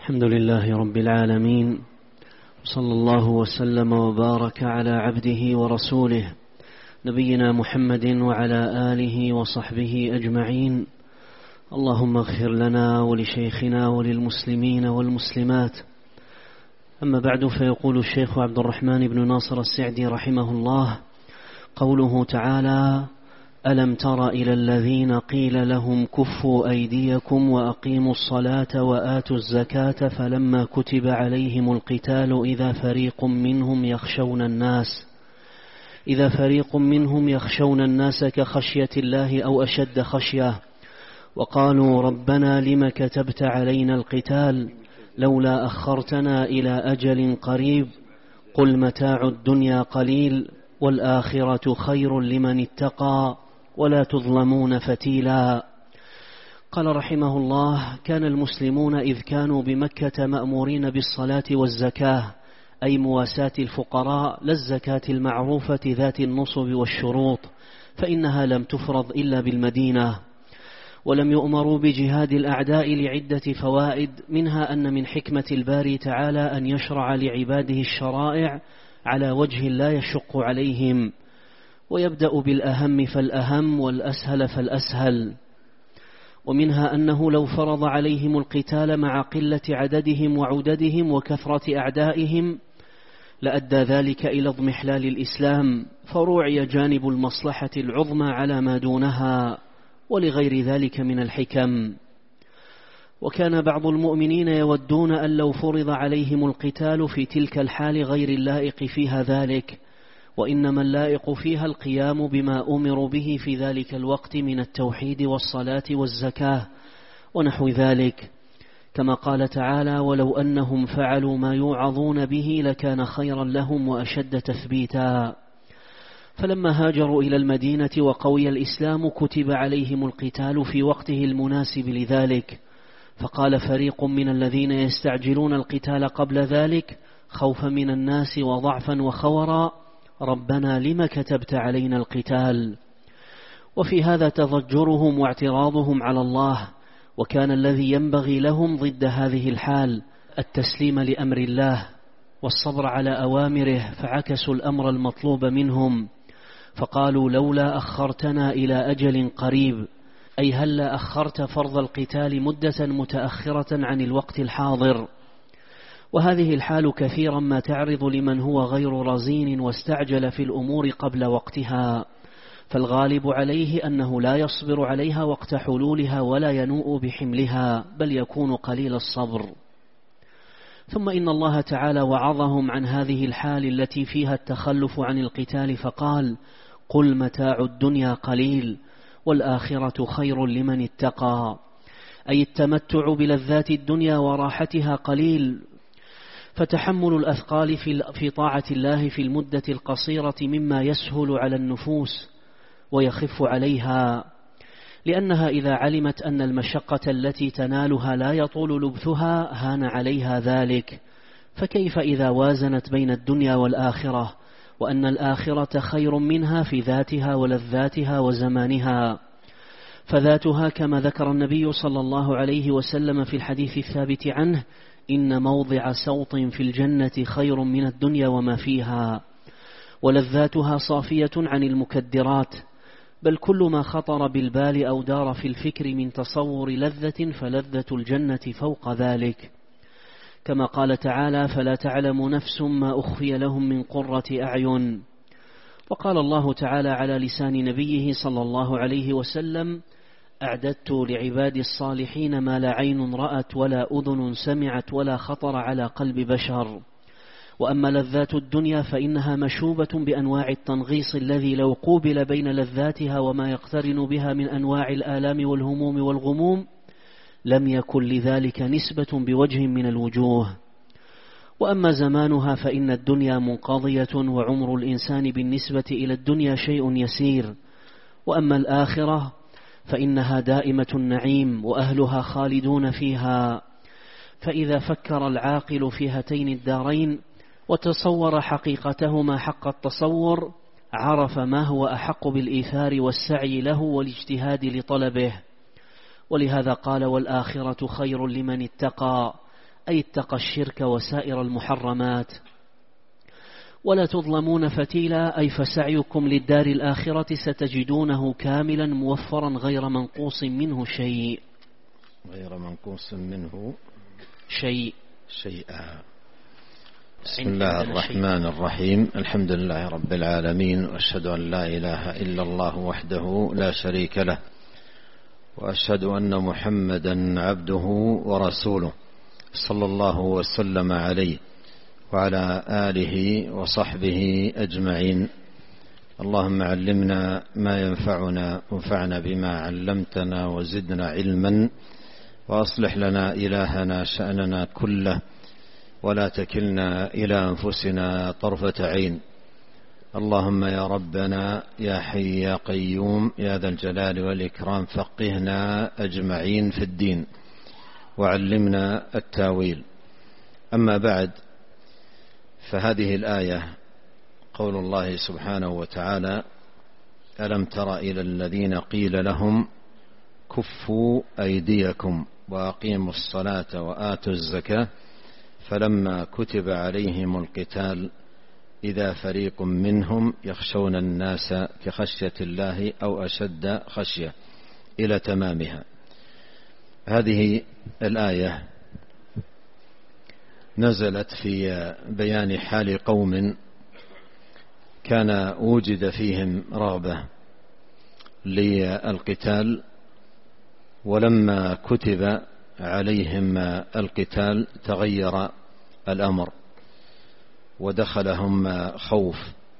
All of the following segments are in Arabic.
الحمد لله رب العالمين، صلى الله وسلم وبارك على عبده ورسوله نبينا محمد وعلى آله وصحبه أجمعين. اللهم اغفر لنا ولشيخنا وللمسلمين والمسلمات. أما بعد، فيقول الشيخ عبد الرحمن بن ناصر السعدي رحمه الله: قوله تعالى: ألم تر إلى الذين قيل لهم كفوا أيديكم وأقيموا الصلاة وآتوا الزكاة فلما كتب عليهم القتال إذا فريق منهم يخشون الناس كخشية الله أو أشد خشية، وقالوا ربنا لم كتبت علينا القتال لولا أخرتنا إلى أجل قريب قل متاع الدنيا قليل والآخرة خير لمن اتقى ولا تظلمون فتيلا. قال رحمه الله: كان المسلمون إذ كانوا بمكة مأمورين بالصلاة والزكاة، أي مواساة الفقراء، لا الزكاة المعروفة ذات النصب والشروط، فإنها لم تفرض إلا بالمدينة. ولم يؤمروا بجهاد الأعداء لعدة فوائد، منها أن من حكمة الباري تعالى أن يشرع لعباده الشرائع على وجه لا يشق عليهم، ويبدأ بالأهم فالأهم والأسهل فالأسهل. ومنها أنه لو فرض عليهم القتال مع قلة عددهم وعددهم وكثرة أعدائهم لأدى ذلك إلى اضمحلال الإسلام، فروعي جانب المصلحة العظمى على ما دونها، ولغير ذلك من الحكم. وكان بعض المؤمنين يودون أن لو فرض عليهم القتال في تلك الحال غير اللائق فيها ذلك، وإنما اللائق فيها القيام بما أمروا به في ذلك الوقت من التوحيد والصلاة والزكاة ونحو ذلك، كما قال تعالى: ولو أنهم فعلوا ما يوعظون به لكان خيرا لهم وأشد تثبيتا. فلما هاجروا إلى المدينة وقوي الإسلام كتب عليهم القتال في وقته المناسب لذلك، فقال فريق من الذين يستعجلون القتال قبل ذلك خوفا من الناس وضعفا وخورا: ربنا لم كتبت علينا القتال. وفي هذا تضجرهم واعتراضهم على الله، وكان الذي ينبغي لهم ضد هذه الحال التسليم لأمر الله والصبر على أوامره، فعكسوا الأمر المطلوب منهم، فقالوا لولا أخرتنا إلى أجل قريب، أي هلا أخرت فرض القتال مدة متأخرة عن الوقت الحاضر. وهذه الحال كثيرا ما تعرض لمن هو غير رزين واستعجل في الأمور قبل وقتها، فالغالب عليه أنه لا يصبر عليها وقت حلولها ولا ينوء بحملها، بل يكون قليل الصبر. ثم إن الله تعالى وعظهم عن هذه الحال التي فيها التخلف عن القتال، فقال: قل متاع الدنيا قليل والآخرة خير لمن اتقى، أي التمتع بلذات الدنيا وراحتها قليل، فتحمل الأثقال في طاعة الله في المدة القصيرة مما يسهل على النفوس ويخف عليها، لأنها إذا علمت أن المشقة التي تنالها لا يطول لبثها هان عليها ذلك، فكيف إذا وازنت بين الدنيا والآخرة، وأن الآخرة خير منها في ذاتها ولذاتها وزمانها. فذاتها كما ذكر النبي صلى الله عليه وسلم في الحديث الثابت عنه: إن موضع سوط في الجنة خير من الدنيا وما فيها. ولذاتها صافية عن المكدرات، بل كل ما خطر بالبال أو دار في الفكر من تصور لذة فلذة الجنة فوق ذلك، كما قال تعالى: فلا تعلم نفس ما أخفي لهم من قرة أعين. وقال الله تعالى على لسان نبيه صلى الله عليه وسلم: أعددت لعبادي الصالحين ما لا عين رأت ولا أذن سمعت ولا خطر على قلب بشر. وأما لذات الدنيا فإنها مشوبة بأنواع التنغيص الذي لو قوبل بين لذاتها وما يقترن بها من أنواع الآلام والهموم والغموم لم يكن لذلك نسبة بوجه من الوجوه. وأما زمانها فإن الدنيا منقضية، وعمر الإنسان بالنسبة إلى الدنيا شيء يسير. وأما الآخرة فإنها دائمة النعيم وأهلها خالدون فيها. فإذا فكر العاقل في هاتين الدارين وتصور حقيقتهما حق التصور عرف ما هو أحق بالإيثار والسعي له والاجتهاد لطلبه. ولهذا قال: والآخرة خير لمن اتقى، أي اتقى الشرك وسائر المحرمات. ولا تظلمون فتيلا أي فسعيكم للدار الآخرة ستجدونه كاملا موفرا غير منقوص منه شيء. غير منقوص منه شيئا. بسم الله الرحمن الرحيم. الحمد لله رب العالمين، وأشهد أن لا إله إلا الله وحده لا شريك له، وأشهد أن محمدا عبده ورسوله صلى الله وسلم عليه وعلى آله وصحبه أجمعين. اللهم علمنا ما ينفعنا وانفعنا بما علمتنا وزدنا علما، وأصلح لنا إلهنا شأننا كله، ولا تكلنا إلى أنفسنا طرفة عين. اللهم يا ربنا يا حي يا قيوم يا ذا الجلال والإكرام فقهنا أجمعين في الدين وعلمنا التاويل. أما بعد، فهذه الآية قول الله سبحانه وتعالى: ألم تر إلى الذين قيل لهم كفوا أيديكم وأقيموا الصلاة وآتوا الزكاة فلما كتب عليهم القتال إذا فريق منهم يخشون الناس كخشية الله أو أشد خشية، إلى تمامها. هذه الآية نزلت في بيان حال قوم كان وجد فيهم رغبة للقتال، ولما كتب عليهم القتال تغير الأمر ودخلهم خوف،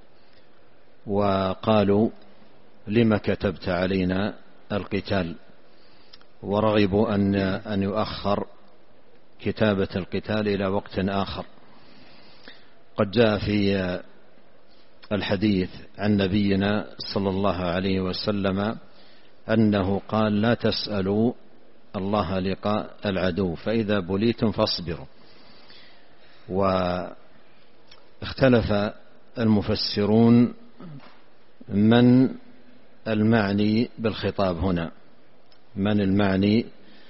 وقالوا: لم كتبت علينا القتال؟ ورغبوا أن يؤخر كتابة القتال إلى وقت آخر. قد جاء في الحديث عن نبينا صلى الله عليه وسلم أنه قال: لا تسألوا الله لقاء العدو فإذا بليتم فاصبروا. واختلف المفسرون من المعني بالخطاب هنا، من المعني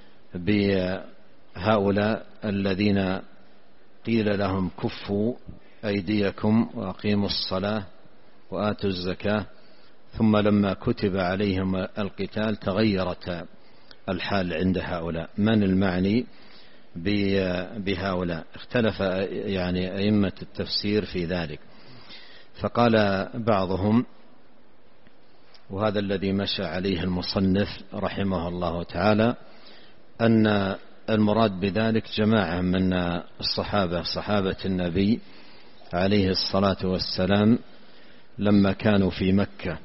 بهؤلاء الذين قيل لهم كفوا أيديكم وأقيموا الصلاة وآتوا الزكاة، ثم لما كتب عليهم القتال تغيرت الحال عند هؤلاء. من المعني بهؤلاء؟ اختلف يعني أئمة التفسير في ذلك. فقال بعضهم، وهذا الذي مشى عليه المصنف رحمه الله تعالى، أن المراد بذلك جماعة من الصحابة، صحابة النبي عليه الصلاة والسلام، لما كانوا في مكة.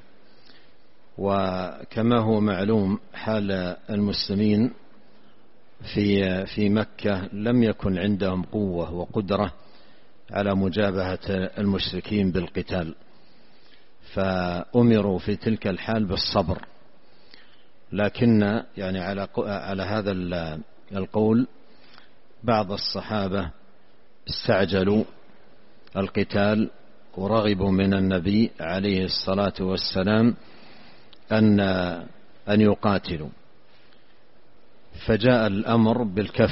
وكما هو معلوم حال المسلمين في مكة، لم يكن عندهم قوة وقدرة على مجابهة المشركين بالقتال، فأمروا في تلك الحال بالصبر. لكن يعني على هذا القول بعض الصحابة استعجلوا القتال ورغبوا من النبي عليه الصلاة والسلام أن يقاتلوا، فجاء الأمر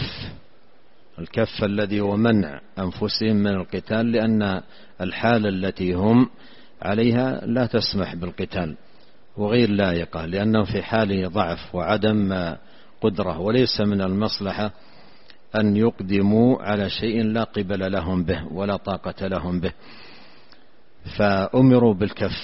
الكف الذي هو منع أنفسهم من القتال، لأن الحال التي هم عليها لا تسمح بالقتال وغير لائقة، لأنهم في حال ضعف وعدم قدرة، وليس من المصلحة أن يقدموا على شيء لا قبل لهم به ولا طاقة لهم به. فأمروا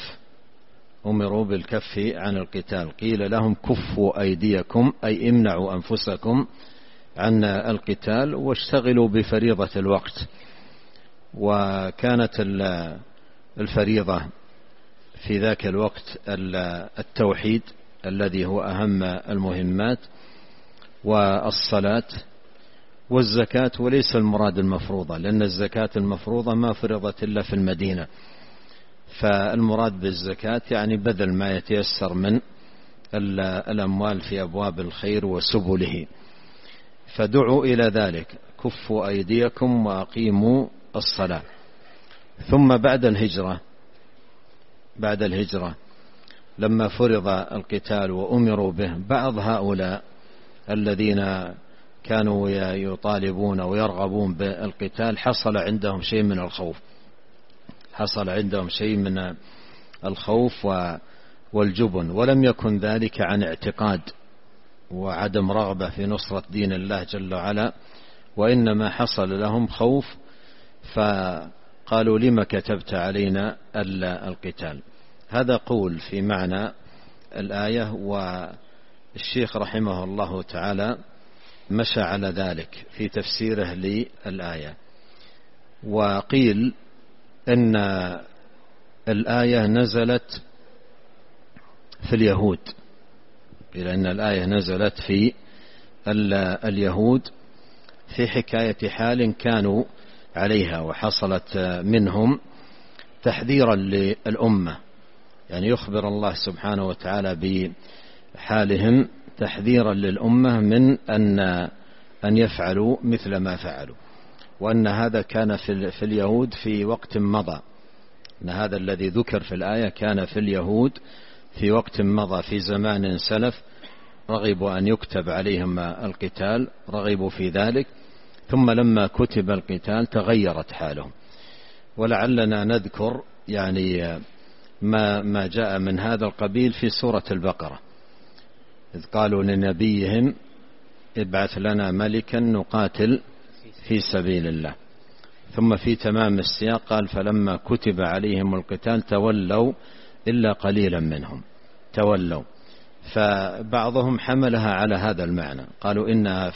بالكف عن القتال. قيل لهم كفوا أيديكم أي امنعوا أنفسكم عن القتال واشتغلوا بفريضة الوقت. وكانت الفريضة في ذاك الوقت التوحيد الذي هو أهم المهمات، والصلاة والزكاة، وليس المراد المفروضة، لأن الزكاة المفروضة ما فرضت إلا في المدينة. فالمراد بالزكاة يعني بذل ما يتيسر من الأموال في أبواب الخير وسبله. فدعوا إلى ذلك: كفوا أيديكم وأقيموا الصلاة. ثم بعد الهجرة لما فرض القتال وأمروا به، بعض هؤلاء الذين كانوا يطالبون ويرغبون بالقتال حصل عندهم شيء من الخوف، حصل عندهم شيء من الخوف والجبن، ولم يكن ذلك عن اعتقاد وعدم رغبة في نصرة دين الله جل وعلا، وإنما حصل لهم خوف فقالوا لما كتبت علينا القتال. هذا قول في معنى الآية، والشيخ رحمه الله تعالى مشى على ذلك في تفسيره للآية. وقيل إن الآية نزلت في اليهود، قيل إن الآية نزلت في اليهود في حكاية حال كانوا عليها، وحصلت منهم تحذيرا للأمة، يعني يخبر الله سبحانه وتعالى بحالهم تحذيرا للأمة من أن يفعلوا مثل ما فعلوا، وأن هذا كان في اليهود في وقت مضى، أن هذا الذي ذكر في الآية كان في اليهود في وقت مضى في زمان سلف، رغبوا أن يكتب عليهم القتال، رغبوا في ذلك، ثم لما كتب القتال تغيرت حالهم. ولعلنا نذكر يعني ما جاء من هذا القبيل في سورة البقرة، إذ قالوا لنبيهم ابعث لنا ملكا نقاتل في سبيل الله، ثم في تمام السياق قال فلما كتب عليهم القتال تولوا إلا قليلا منهم تولوا. فبعضهم حملها على هذا المعنى، قالوا إنها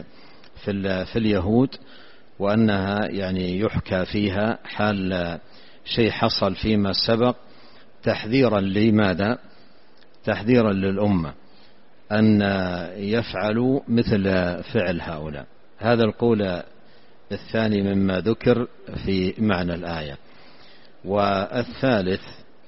في اليهود، وأنها يعني يحكى فيها حال شيء حصل فيما سبق تحذيرا لماذا؟ تحذيرا للأمة أن يفعلوا مثل فعل هؤلاء. هذا القول الثاني مما ذكر في معنى الآية. والثالث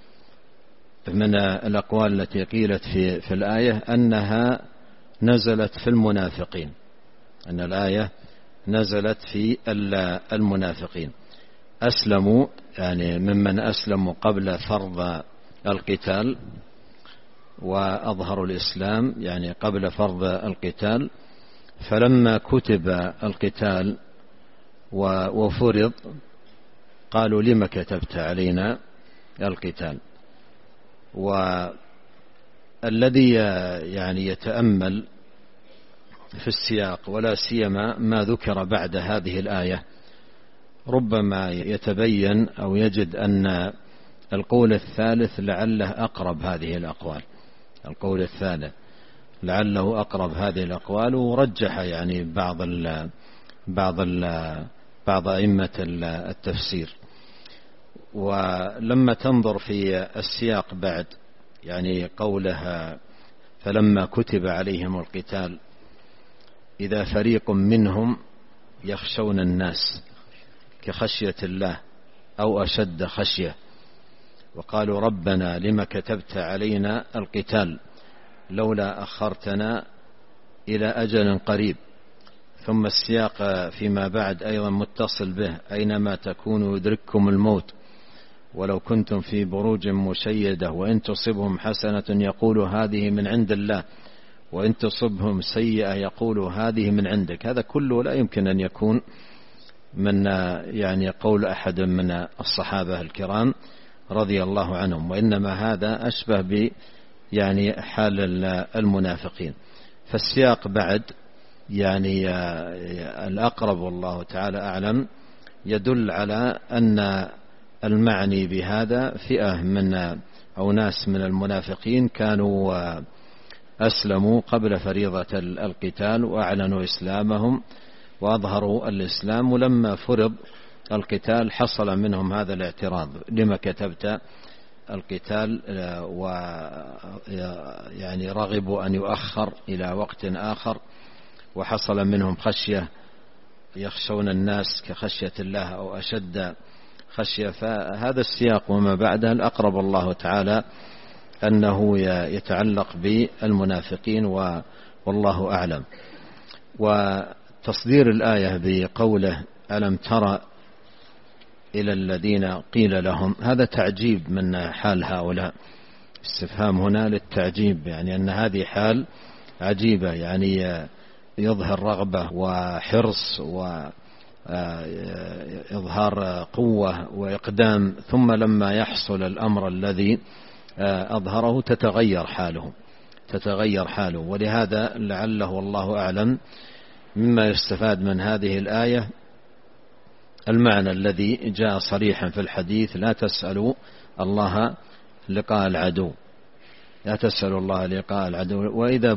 من الأقوال التي قيلت في الآية أنها نزلت في المنافقين، أن الآية نزلت في المنافقين، أسلموا يعني ممن أسلموا قبل فرض القتال وأظهروا الإسلام يعني قبل فرض القتال، فلما كتب القتال وفرض قالوا لما كتبت علينا القتال. والذي يعني يتأمل في السياق ولا سيما ما ذكر بعد هذه الآية ربما يتبين أو يجد أن القول الثالث لعله أقرب هذه الأقوال، القول الثالث لعله أقرب هذه الأقوال، ورجح يعني بعض أئمة التفسير. ولما تنظر في السياق بعد يعني قولها فلما كتب عليهم القتال إذا فريق منهم يخشون الناس كخشية الله أو أشد خشية، وقالوا ربنا لما كتبت علينا القتال لولا أخرتنا إلى أجل قريب. ثم السياق فيما بعد أيضا متصل به أينما تكونوا يدرككم الموت ولو كنتم في بروج مشيدة وإن تصبهم حسنة يقولوا هذه من عند الله وإن تصبهم سيئة يقولوا هذه من عندك. هذا كله لا يمكن أن يكون من يعني قول أحد من الصحابة الكرام رضي الله عنهم، وإنما هذا أشبه ب يعني حال المنافقين. فالسياق بعد يعني الأقرب والله تعالى أعلم يدل على أن المعني بهذا فئة من أو ناس من المنافقين كانوا أسلموا قبل فريضة القتال وأعلنوا إسلامهم وأظهروا الإسلام، ولما فرض القتال حصل منهم هذا الاعتراض لما كتبت القتال، ويعني رغبوا أن يؤخر إلى وقت آخر، وحصل منهم خشية يخشون الناس كخشية الله أو أشد خشية. فهذا السياق وما بعده الأقرب الله تعالى أنه يتعلق بالمنافقين والله أعلم. وتصدير الآية بقوله ألم ترى إلى الذين قيل لهم، هذا تعجيب من حال هؤلاء، استفهام هنا للتعجيب، يعني أن هذه حال عجيبة، يعني يظهر رغبة وحرص وإظهار قوة وإقدام، ثم لما يحصل الأمر الذي أظهره تتغير حاله. ولهذا لعله والله أعلم مما يستفاد من هذه الآية المعنى الذي جاء صريحا في الحديث: لا تسألوا الله لقاء العدو، لا تسألوا الله لقاء العدو، وإذا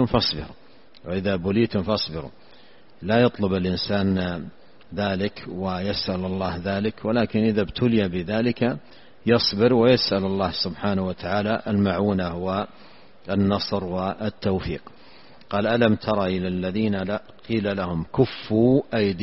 بليتم فاصبروا. لا يطلب الإنسان ذلك ويسأل الله ذلك، ولكن إذا ابتلي بذلك يصبر ويسأل الله سبحانه وتعالى المعونة والنصر والتوفيق. قال: ألم تر إلى الذين قيل لهم كفوا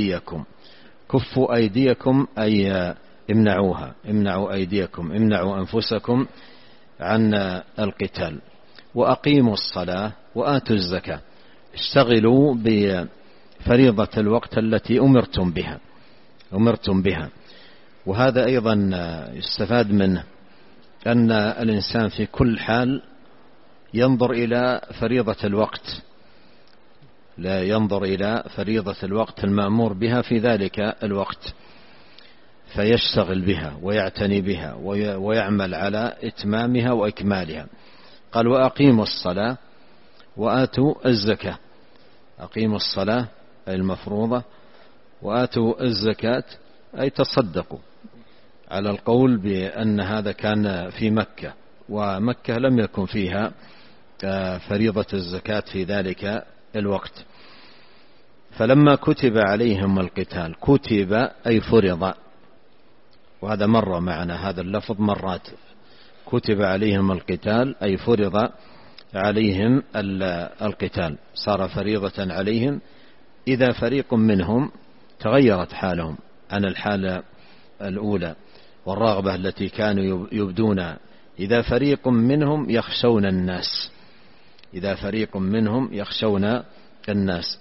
أيديكم أي امنعوا أيديكم، امنعوا أنفسكم عن القتال، وأقيموا الصلاة وآتوا الزكاة. اشتغلوا بفريضة الوقت التي أمرتم بها. وهذا أيضا يستفاد منه أن الإنسان في كل حال ينظر إلى فريضة الوقت، لا ينظر إلى فريضة الوقت المأمور بها في ذلك الوقت، فيشتغل بها ويعتني بها ويعمل على إتمامها وإكمالها. قال: وأقيموا الصلاة وآتوا الزكاة. أقيموا الصلاة أي المفروضة، وآتوا الزكاة أي تصدقوا، على القول بأن هذا كان في مكة، ومكة لم يكن فيها فريضة الزكاة في ذلك الوقت. فلما كتب عليهم القتال، كتب أي فرض، وهذا مر معنا هذا اللفظ مرات، كتب عليهم القتال أي فرض عليهم القتال، صار فريضة عليهم. إذا فريق منهم تغيرت حالهم عن الحالة الأولى والرغبة التي كانوا يبدون، إذا فريق منهم يخشون الناس، إذا فريق منهم يخشون الناس.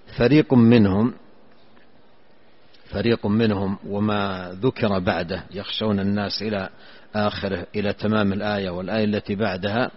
فريق منهم وما ذكر بعده يخشون الناس إلى آخره، إلى تمام الآية والآية التي بعدها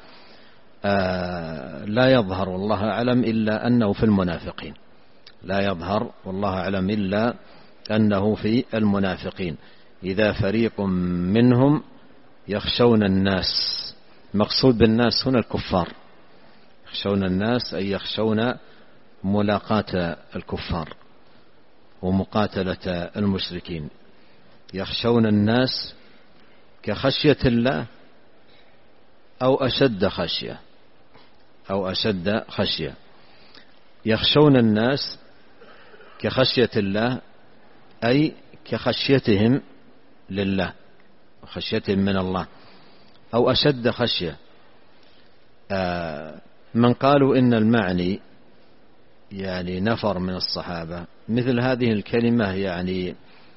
لا يظهر والله أعلم إلا أنه في المنافقين، لا يظهر والله أعلم إلا أنه في المنافقين. إذا فريق منهم يخشون الناس، مقصود بالناس هنا الكفار، يخشون الناس أي يخشون ملاقاة الكفار ومقاتلة المشركين. يخشون الناس كخشية الله أو أشد خشية. يخشون الناس كخشية الله أي كخشيتهم لله وخشيتهم من الله، أو أشد خشية. من قالوا إن المعني يعني نفر من الصحابة، مثل هذه الكلمة يعني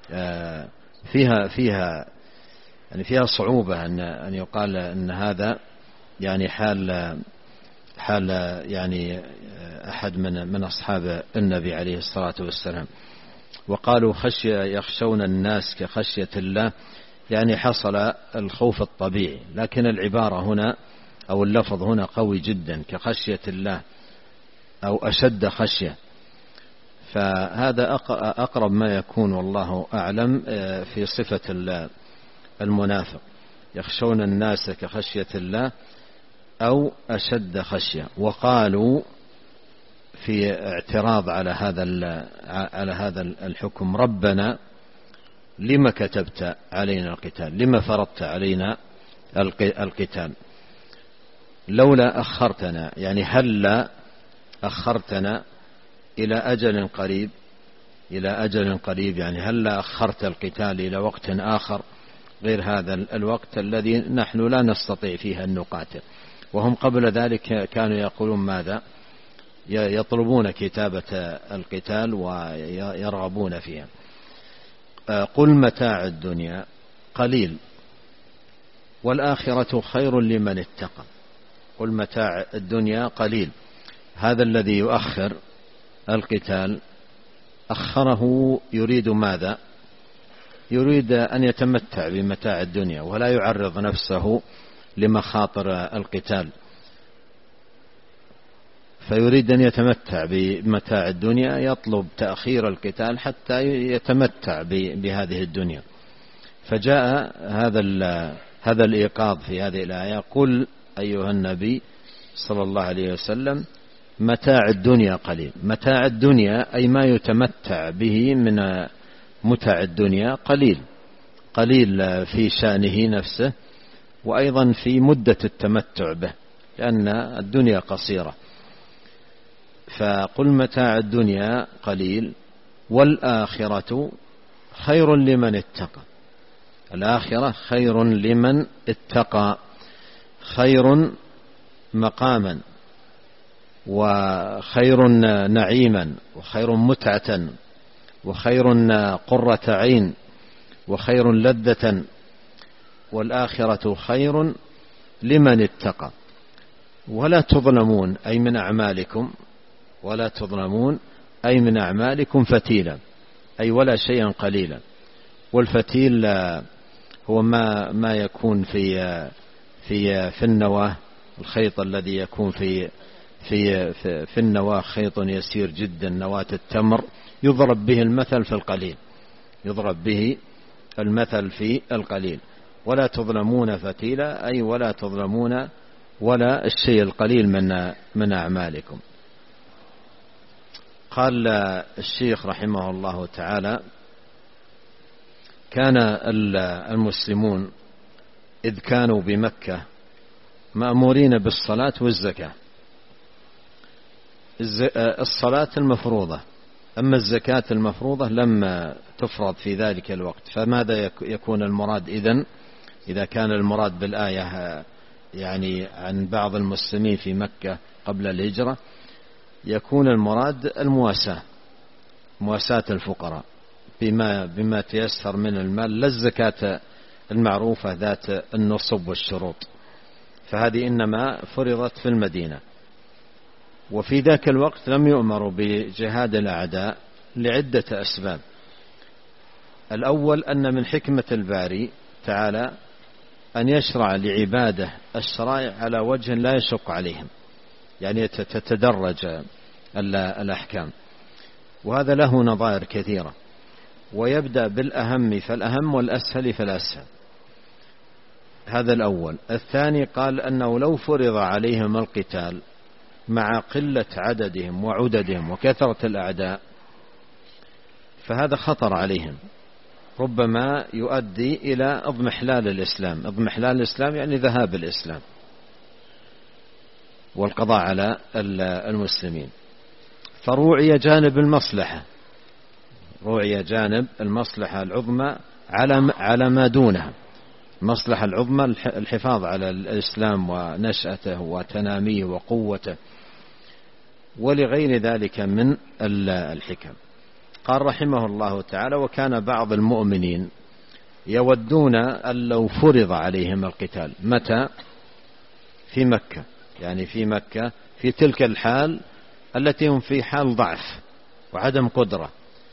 فيها صعوبة أن يقال أن هذا يعني حال يعني أحد من أصحاب النبي عليه الصلاة والسلام. وقالوا خشية يخشون الناس كخشية الله، يعني حصل الخوف الطبيعي، لكن العبارة هنا أو اللفظ هنا قوي جدا، كخشية الله أو أشد خشية. فهذا أقرب ما يكون والله أعلم في صفة المنافق، يخشون الناس كخشية الله أو أشد خشية. وقالوا في اعتراض على هذا الحكم: ربنا لما كتبت علينا القتال، لما فرضت علينا القتال، لولا أخرتنا، يعني هل أخرتنا إلى أجل قريب، يعني هل أخرت القتال إلى وقت آخر غير هذا الوقت الذي نحن لا نستطيع فيه أن نقاتل. وهم قبل ذلك كانوا يقولون ماذا؟ يطلبون كتابة القتال ويرغبون فيها. قل متاع الدنيا قليل والآخرة خير لمن اتقى. قل متاع الدنيا قليل، هذا الذي يؤخر القتال أخره يريد ماذا؟ يريد أن يتمتع بمتاع الدنيا ولا يعرض نفسه لمخاطر القتال. فيريد أن يتمتع بمتاع الدنيا، يطلب تأخير القتال حتى يتمتع بهذه الدنيا. فجاء هذا الإيقاظ في هذه الآية: قل أيها النبي صلى الله عليه وسلم متاع الدنيا قليل. متاع الدنيا أي ما يتمتع به من متاع الدنيا قليل في شأنه نفسه، وأيضا في مدة التمتع به، لأن الدنيا قصيرة. فقل متاع الدنيا قليل والآخرة خير لمن اتقى. الآخرة خير لمن اتقى، خير مقاما وخير نعيما وخير متعة وخير قرة عين وخير لذة، والآخرة خير لمن اتقى. ولا تظلمون أي من أعمالكم، ولا تظلمون أي من أعمالكم فتيلا، أي ولا شيئا قليلا. والفتيل هو ما يكون في النواة، الخيط الذي يكون في النواة خيط يسير جدا، نواة التمر، يضرب به المثل في القليل، يضرب به المثل في القليل. ولا تظلمون فتيلا أي ولا تظلمون ولا الشيء القليل من أعمالكم. قال الشيخ رحمه الله تعالى: كان المسلمون إذ كانوا بمكة مأمورين بالصلاة والزكاة. الصلاة المفروضة، أما الزكاة المفروضة لم تفرض في ذلك الوقت. فماذا يكون المراد إذا كان المراد بالآية يعني عن بعض المسلمين في مكة قبل الهجرة؟ يكون المراد المواساة، مواساة الفقراء بما تيسر من المال، لا الزكاة المعروفة ذات النصب والشروط، فهذه إنما فرضت في المدينة. وفي ذاك الوقت لم يؤمروا بجهاد الأعداء لعدة أسباب. الأول أن من حكمة الباري تعالى أن يشرع لعباده الشرائع على وجه لا يشق عليهم، يعني تتدرج الأحكام، وهذا له نظائر كثيرة. ويبدأ بالأهم فالأهم والأسهل فالأسهل، هذا الأول. الثاني قال أنه لو فرض عليهم القتال مع قلة عددهم وعددهم وكثرة الأعداء فهذا خطر عليهم، ربما يؤدي إلى اضمحلال الإسلام. اضمحلال الإسلام يعني ذهاب الإسلام والقضاء على المسلمين. فروعي جانب المصلحة، روعي جانب المصلحة العظمى على ما دونها. المصلحة العظمى الحفاظ على الإسلام ونشأته وتناميه وقوته ولغير ذلك من الحكم. قال رحمه الله تعالى: وكان بعض المؤمنين يودون أن لو فرض عليهم القتال. متى؟ في مكة، يعني في مكة في تلك الحال التي هم في حال ضعف وعدم قدرة،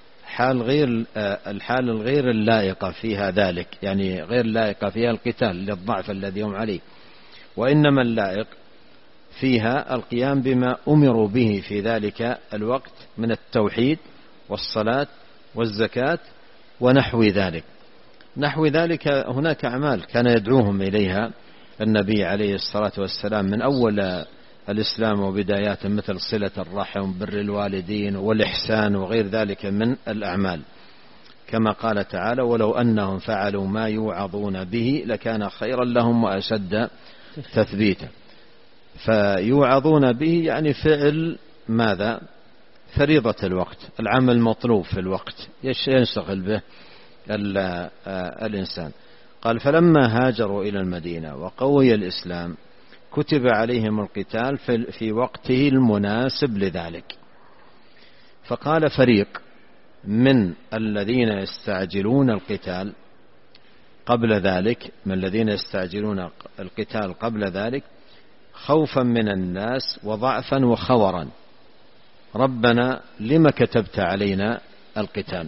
الحال الغير اللائقة فيها ذلك، يعني غير لائقة فيها القتال للضعف الذي هم عليه، وإنما اللائق فيها القيام بما أمروا به في ذلك الوقت من التوحيد والصلاة والزكاة ونحو ذلك. نحو ذلك هناك أعمال كان يدعوهم إليها النبي عليه الصلاة والسلام من أول الإسلام وبدايات، مثل صلة الرحم، بر الوالدين والإحسان وغير ذلك من الأعمال، كما قال تعالى: ولو أنهم فعلوا ما يوعظون به لكان خيرا لهم وأشد تثبيتا. فيوعظون به يعني فعل ماذا؟ فريضة الوقت، العمل المطلوب في الوقت ينشغل به الإنسان. قال: فلما هاجروا إلى المدينة وقوي الإسلام كتب عليهم القتال في وقته المناسب لذلك. فقال فريق من الذين يستعجلون القتال قبل ذلك، من الذين يستعجلون القتال قبل ذلك خوفا من الناس وضعفا وخورا: ربنا لم كتبت علينا القتال؟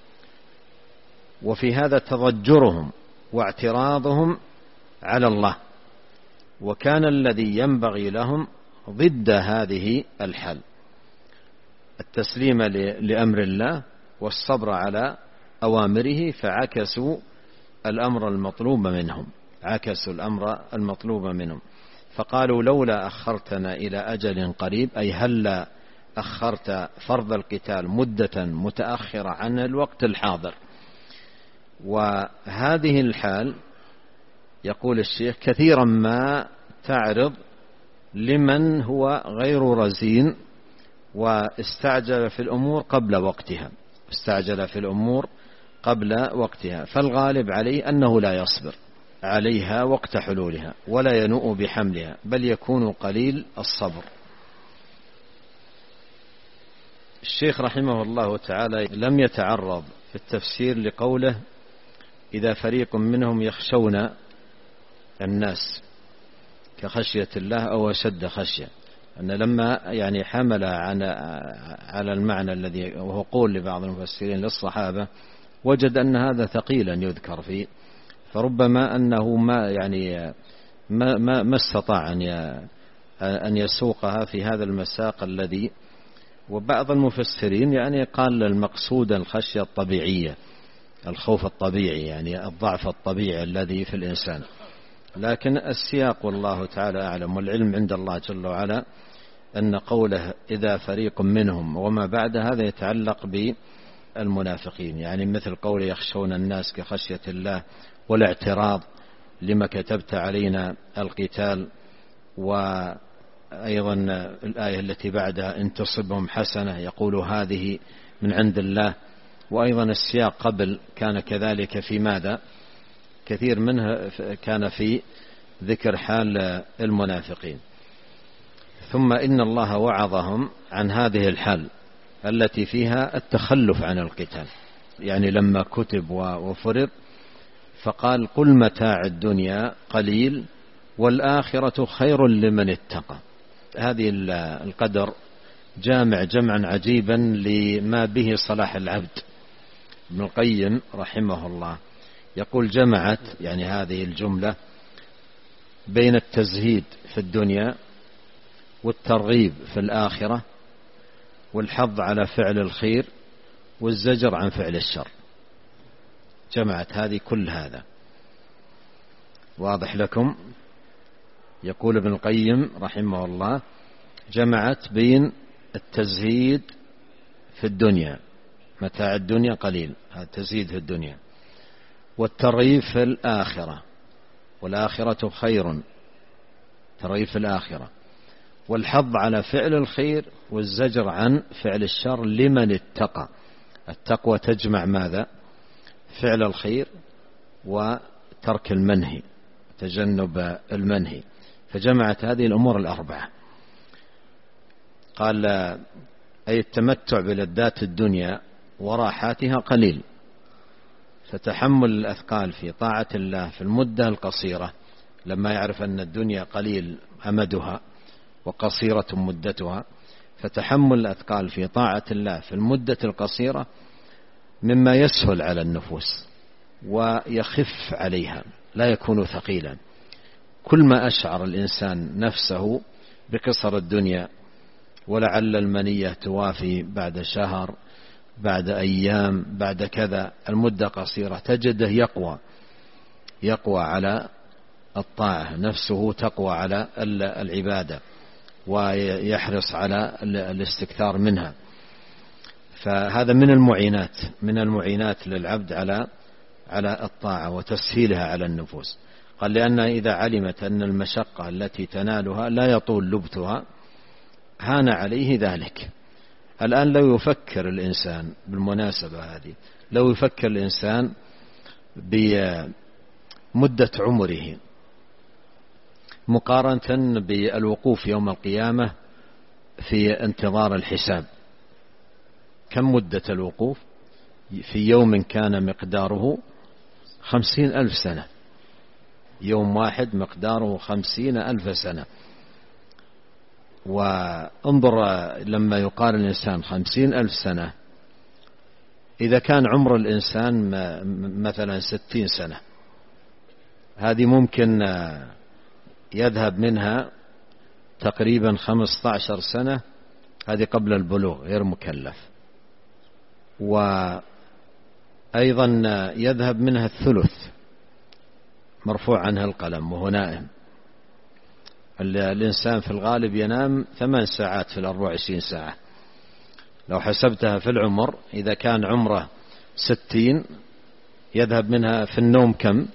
وفي هذا تضجرهم واعتراضهم على الله، وكان الذي ينبغي لهم ضد هذه الحال، التسليم لأمر الله والصبر على أوامره، فعكسوا الأمر المطلوب منهم، عكسوا الأمر المطلوب منهم، فقالوا لولا أخرتنا إلى أجل قريب، أي هل أخرت فرض القتال مدة متأخرة عن الوقت الحاضر. وهذه الحال يقول الشيخ كثيرا ما تعرض لمن هو غير رزين واستعجل في الأمور قبل وقتها، استعجل في الأمور قبل وقتها، فالغالب عليه أنه لا يصبر عليها وقت حلولها ولا ينوء بحملها، بل يكون قليل الصبر. الشيخ رحمه الله تعالى لم يتعرض في التفسير لقوله إذا فريق منهم يخشون الناس كخشية الله أو أشد خشية، أن لما يعني حمل على المعنى الذي وهو قول لبعض المفسرين للصحابة وجد أن هذا ثقيلا يذكر فيه، فربما أنه ما استطاع أن يسوقها في هذا المساق الذي. وبعض المفسرين يعني قال المقصود الخشية الطبيعية، الخوف الطبيعي، يعني الضعف الطبيعي الذي في الإنسان، لكن السياق والله تعالى أعلم، والعلم عند الله جل وعلا أن قوله إذا فريق منهم وما بعد هذا يتعلق بالمنافقين، يعني مثل قول يخشون الناس كخشية الله، والاعتراض لما كتبت علينا القتال، وأيضا الآية التي بعدها إن تصبهم حسنة يقول هذه من عند الله، وأيضا السياق قبل كان كذلك في ماذا؟ كثير منها كان في ذكر حال المنافقين. ثم إن الله وعظهم عن هذه الحال التي فيها التخلف عن القتال، يعني لما كتب وفرض فقال قل متاع الدنيا قليل والآخرة خير لمن اتقى. هذه القدر جامع جمعا عجيبا لما به صلاح العبد. ابن القيم رحمه الله يقول جمعت يعني هذه الجملة بين التزهيد في الدنيا والترغيب في الآخرة والحظ على فعل الخير والزجر عن فعل الشر، جمعت هذه كل هذا. واضح لكم؟ يقول ابن القيم رحمه الله جمعت بين التزهيد في الدنيا، متاع الدنيا قليل، هذا تزهيد في الدنيا، والترغيب في الآخرة، والآخرة خير، ترغيب في الآخرة، والحظ على فعل الخير والزجر عن فعل الشر لمن اتقى. التقوى تجمع ماذا؟ فعل الخير وترك المنهي، تجنب المنهي، فجمعت هذه الأمور الأربعة. قال أي التمتع بلذات الدنيا وراحاتها قليل، فتحمل الأثقال في طاعة الله في المدة القصيرة، لما يعرف أن الدنيا قليل أمدها وقصيرة مدتها، فتحمل الأثقال في طاعة الله في المدة القصيرة مما يسهل على النفوس ويخف عليها، لا يكون ثقيلا. كل ما أشعر الإنسان نفسه بقصر الدنيا ولعل المنية توافي بعد شهر بعد أيام بعد كذا، المدة قصيرة، تجده يقوى على الطاعة، نفسه تقوى على العبادة ويحرص على الاستكثار منها. فهذا من المعينات للعبد على الطاعة وتسهيلها على النفوس. قال لأنها إذا علمت أن المشقة التي تنالها لا يطول لبثها هان عليه ذلك. الآن لو يفكر الإنسان بالمناسبة هذه، لو يفكر الإنسان بمدة عمره مقارنة بالوقوف يوم القيامة في انتظار الحساب، كم مدة الوقوف؟ في يوم كان مقداره 50,000 سنة، يوم واحد مقداره 50,000 سنة. وانظر لما يقال الإنسان 50,000 سنة، إذا كان عمر الإنسان مثلا 60 سنة، هذه ممكن يذهب منها تقريبا 15 سنة، هذه قبل البلوغ، غير مكلف. وأيضا يذهب منها الثلث مرفوع عنها القلم وهو نائم. الإنسان في الغالب ينام 8 ساعات في 24 ساعة. لو حسبتها في العمر، إذا كان عمره 60 يذهب منها في النوم كم؟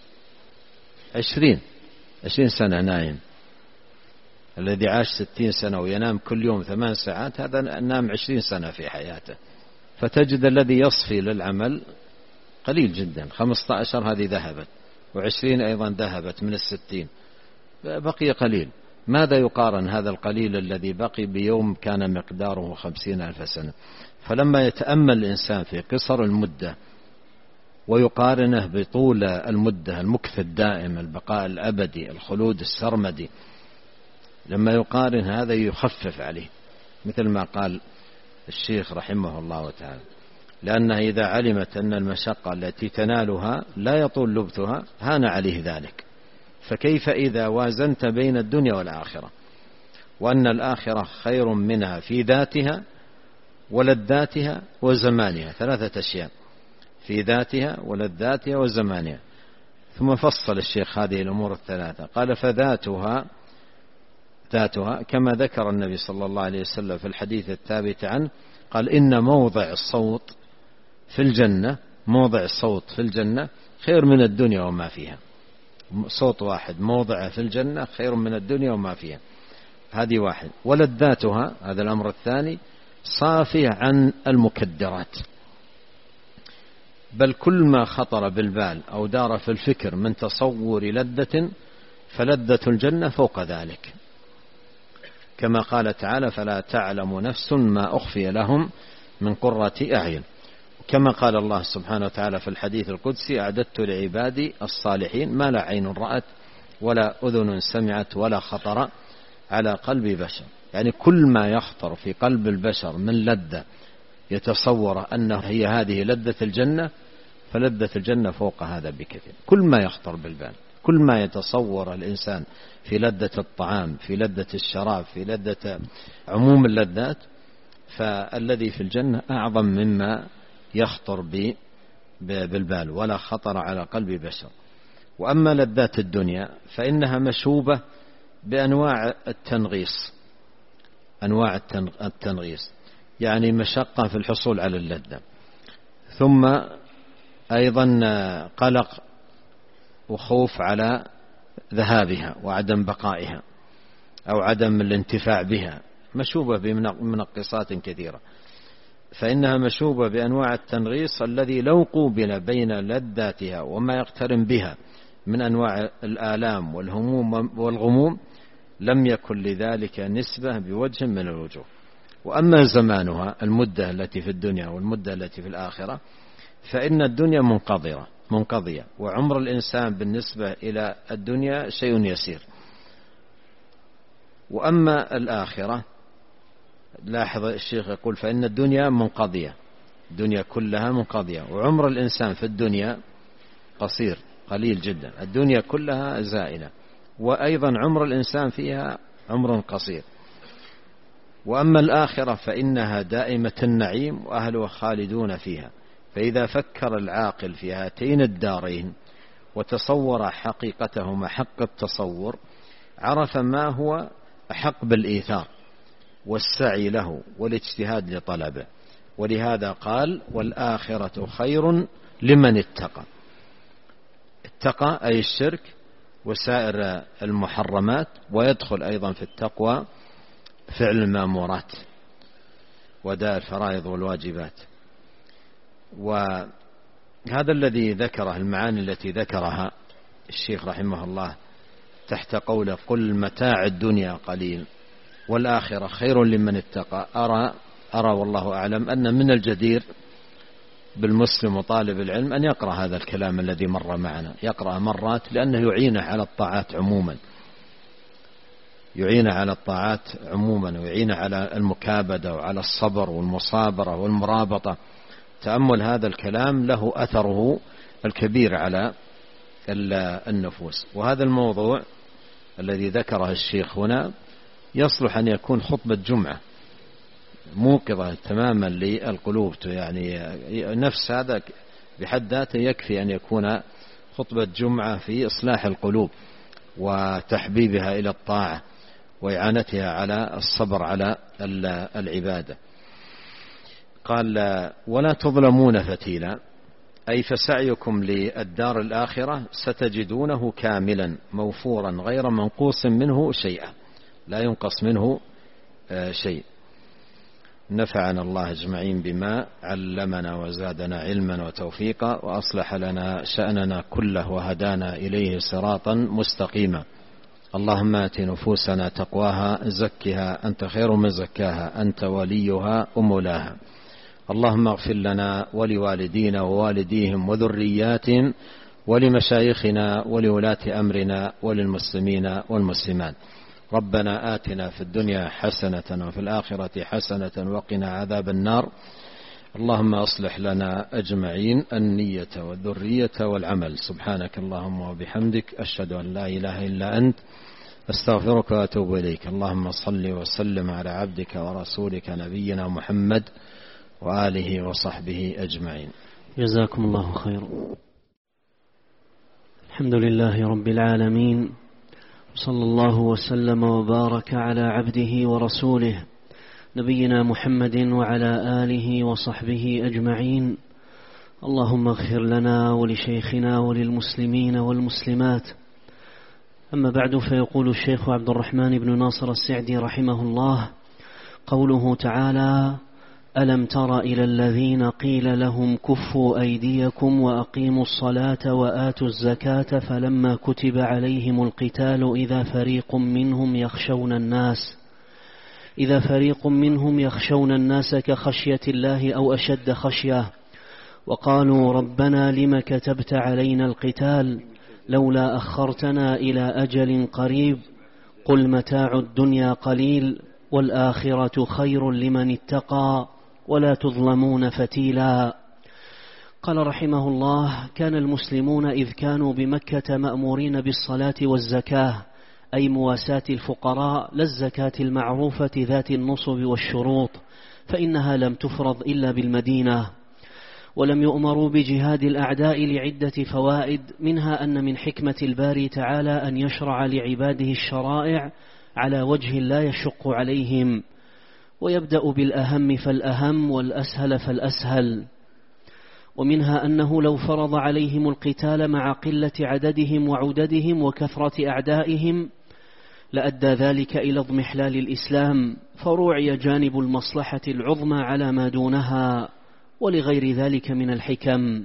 20 سنة نايم. الذي عاش 60 سنة وينام كل يوم 8 ساعات هذا نام 20 سنة في حياته. فتجد الذي يصفي للعمل قليل جدا. 15 هذه ذهبت، و20 أيضا ذهبت من 60، بقي قليل. ماذا يقارن هذا القليل الذي بقي بيوم كان مقداره 50,000 سنة؟ فلما يتأمل الإنسان في قصر المدة ويقارنه بطول المدة، المكث الدائم، البقاء الأبدي، الخلود السرمدي، لما يقارن هذا يخفف عليه، مثل ما قال الشيخ رحمه الله تعالى: لأنها إذا علمت أن المشقة التي تنالها لا يطول لبثها هان عليه ذلك، فكيف إذا وازنت بين الدنيا والآخرة، وأن الآخرة خير منها في ذاتها ولذاتها وزمانها. 3 أشياء: في ذاتها ولذاتها وزمانها. ثم فصل الشيخ هذه الأمور الثلاثة، قال: فذاتها كما ذكر النبي صلى الله عليه وسلم في الحديث الثابت عنه، قال: إن موضع الصوت في الجنة خير من الدنيا وما فيها. صوت واحد موضعه في الجنة خير من الدنيا وما فيها. هذه واحد. ولذاتها، هذا الأمر الثاني، صافية عن المكدرات. بل كل ما خطر بالبال أو دار في الفكر من تصور لذة فلذة الجنة فوق ذلك، كما قال تعالى: فلا تعلم نفس ما أخفي لهم من قرة أعين. كما قال الله سبحانه وتعالى في الحديث القدسي: أعددت لعبادي الصالحين ما لا عين رأت ولا أذن سمعت ولا خطر على قلب بشر. يعني كل ما يخطر في قلب البشر من لذة يتصور أنه هي هذه لذة الجنة، فلذة الجنة فوق هذا بكثير. كل ما يخطر بالبال، كل ما يتصور الإنسان في لذة الطعام، في لذة الشراب، في لذة عموم اللذات، فالذي في الجنة أعظم مما يخطر بالبال ولا خطر على قلب بشر. وأما لذات الدنيا فإنها مشوبة بأنواع التنغيص، أنواع التنغيص، يعني مشقة في الحصول على اللذة، ثم أيضا قلق وخوف على ذهابها وعدم بقائها أو عدم الانتفاع بها، مشوبة بمنقصات كثيرة. فإنها مشوبة بأنواع التنغيص الذي لو قوبل بين لذاتها وما يقترن بها من أنواع الآلام والهموم والغموم لم يكن لذلك نسبة بوجه من الوجوه. وأما زمانها، المدة التي في الدنيا والمدة التي في الآخرة، فإن الدنيا منقضية، وعمر الإنسان بالنسبة إلى الدنيا شيء يسير. وأما الآخرة، لاحظ الشيخ يقول: فإن الدنيا منقضية، الدنيا كلها منقضية، وعمر الإنسان في الدنيا قصير، قليل جدا، الدنيا كلها زائلة، وأيضا عمر الإنسان فيها عمر قصير. وأما الآخرة فإنها دائمة النعيم وأهلها خالدون فيها. فإذا فكر العاقل في هاتين الدارين وتصور حقيقتهما حق التصور، عرف ما هو أحق بالإيثار والسعي له والاجتهاد لطلبه. ولهذا قال: والآخرة خير لمن اتقى. اتقى أي الشرك وسائر المحرمات، ويدخل أيضا في التقوى فعل المأمورات وداء الفرائض والواجبات. وهذا الذي ذكره، المعاني التي ذكرها الشيخ رحمه الله تحت قوله: قل متاع الدنيا قليل والآخرة خير لمن اتقى، أرى والله أعلم أن من الجدير بالمسلم وطالب العلم أن يقرأ هذا الكلام الذي مر معنا، يقرأ مرات، لأنه يعينه على الطاعات عموما، يعينه على الطاعات عموما، ويعينه على المكابدة وعلى الصبر والمصابرة والمرابطة. تأمل هذا الكلام له أثره الكبير على النفوس. وهذا الموضوع الذي ذكره الشيخ هنا يصلح أن يكون خطبة جمعة موقظة تماما للقلوب، يعني نفس هذا بحد ذاته يكفي أن يكون خطبة جمعة في إصلاح القلوب وتحبيبها إلى الطاعة وإعانتها على الصبر على العبادة. قال ولا تظلمون فتيلا، أي فسعيكم للدار الآخرة ستجدونه كاملا موفورا غير منقوص منه شيئا، لا ينقص منه شيء. نفعنا الله أجمعين بما علمنا وزادنا علما وتوفيقا، وأصلح لنا شأننا كله وهدانا إليه صراطا مستقيما. اللهم آت نفوسنا تقواها زكها أنت خير من زكاها أنت وليها ومولاها. اللهم اغفر لنا ولوالدينا ووالديهم وذرياتهم ولمشايخنا ولولاة أمرنا وللمسلمين والمسلمات. ربنا آتنا في الدنيا حسنة وفي الآخرة حسنة وقنا عذاب النار. اللهم أصلح لنا أجمعين النية والذرية والعمل. سبحانك اللهم وبحمدك، أشهد أن لا إله إلا أنت، أستغفرك وأتوب إليك. اللهم صل وسلم على عبدك ورسولك نبينا محمد وآله وصحبه أجمعين. جزاكم الله خيرا. الحمد لله رب العالمين، صلى الله وسلم وبارك على عبده ورسوله نبينا محمد وعلى آله وصحبه أجمعين. اللهم اغفر لنا ولشيخنا وللمسلمين والمسلمات. أما بعد، فيقول الشيخ عبد الرحمن بن ناصر السعدي رحمه الله: قوله تعالى: ألم تر إلى الذين قيل لهم كفوا أيديكم وأقيموا الصلاة وآتوا الزكاة فلما كتب عليهم القتال إذا فريق منهم يخشون الناس كخشية الله أو أشد خشية، وقالوا ربنا لم كتبت علينا القتال لولا أخرتنا إلى أجل قريب قل متاع الدنيا قليل والآخرة خير لمن اتقى ولا تظلمون فتيلا. قال رحمه الله: كان المسلمون إذ كانوا بمكة مأمورين بالصلاة والزكاة، أي مواساة الفقراء، لا الزكاة المعروفة ذات النصب والشروط، فإنها لم تفرض إلا بالمدينة، ولم يؤمروا بجهاد الأعداء لعدة فوائد، منها أن من حكمة الباري تعالى أن يشرع لعباده الشرائع على وجه لا يشق عليهم، ويبدأ بالأهم فالأهم والأسهل فالأسهل. ومنها أنه لو فرض عليهم القتال مع قلة عددهم وعددهم وكثرة أعدائهم لأدى ذلك إلى اضمحلال الإسلام، فروعي جانب المصلحة العظمى على ما دونها، ولغير ذلك من الحكم.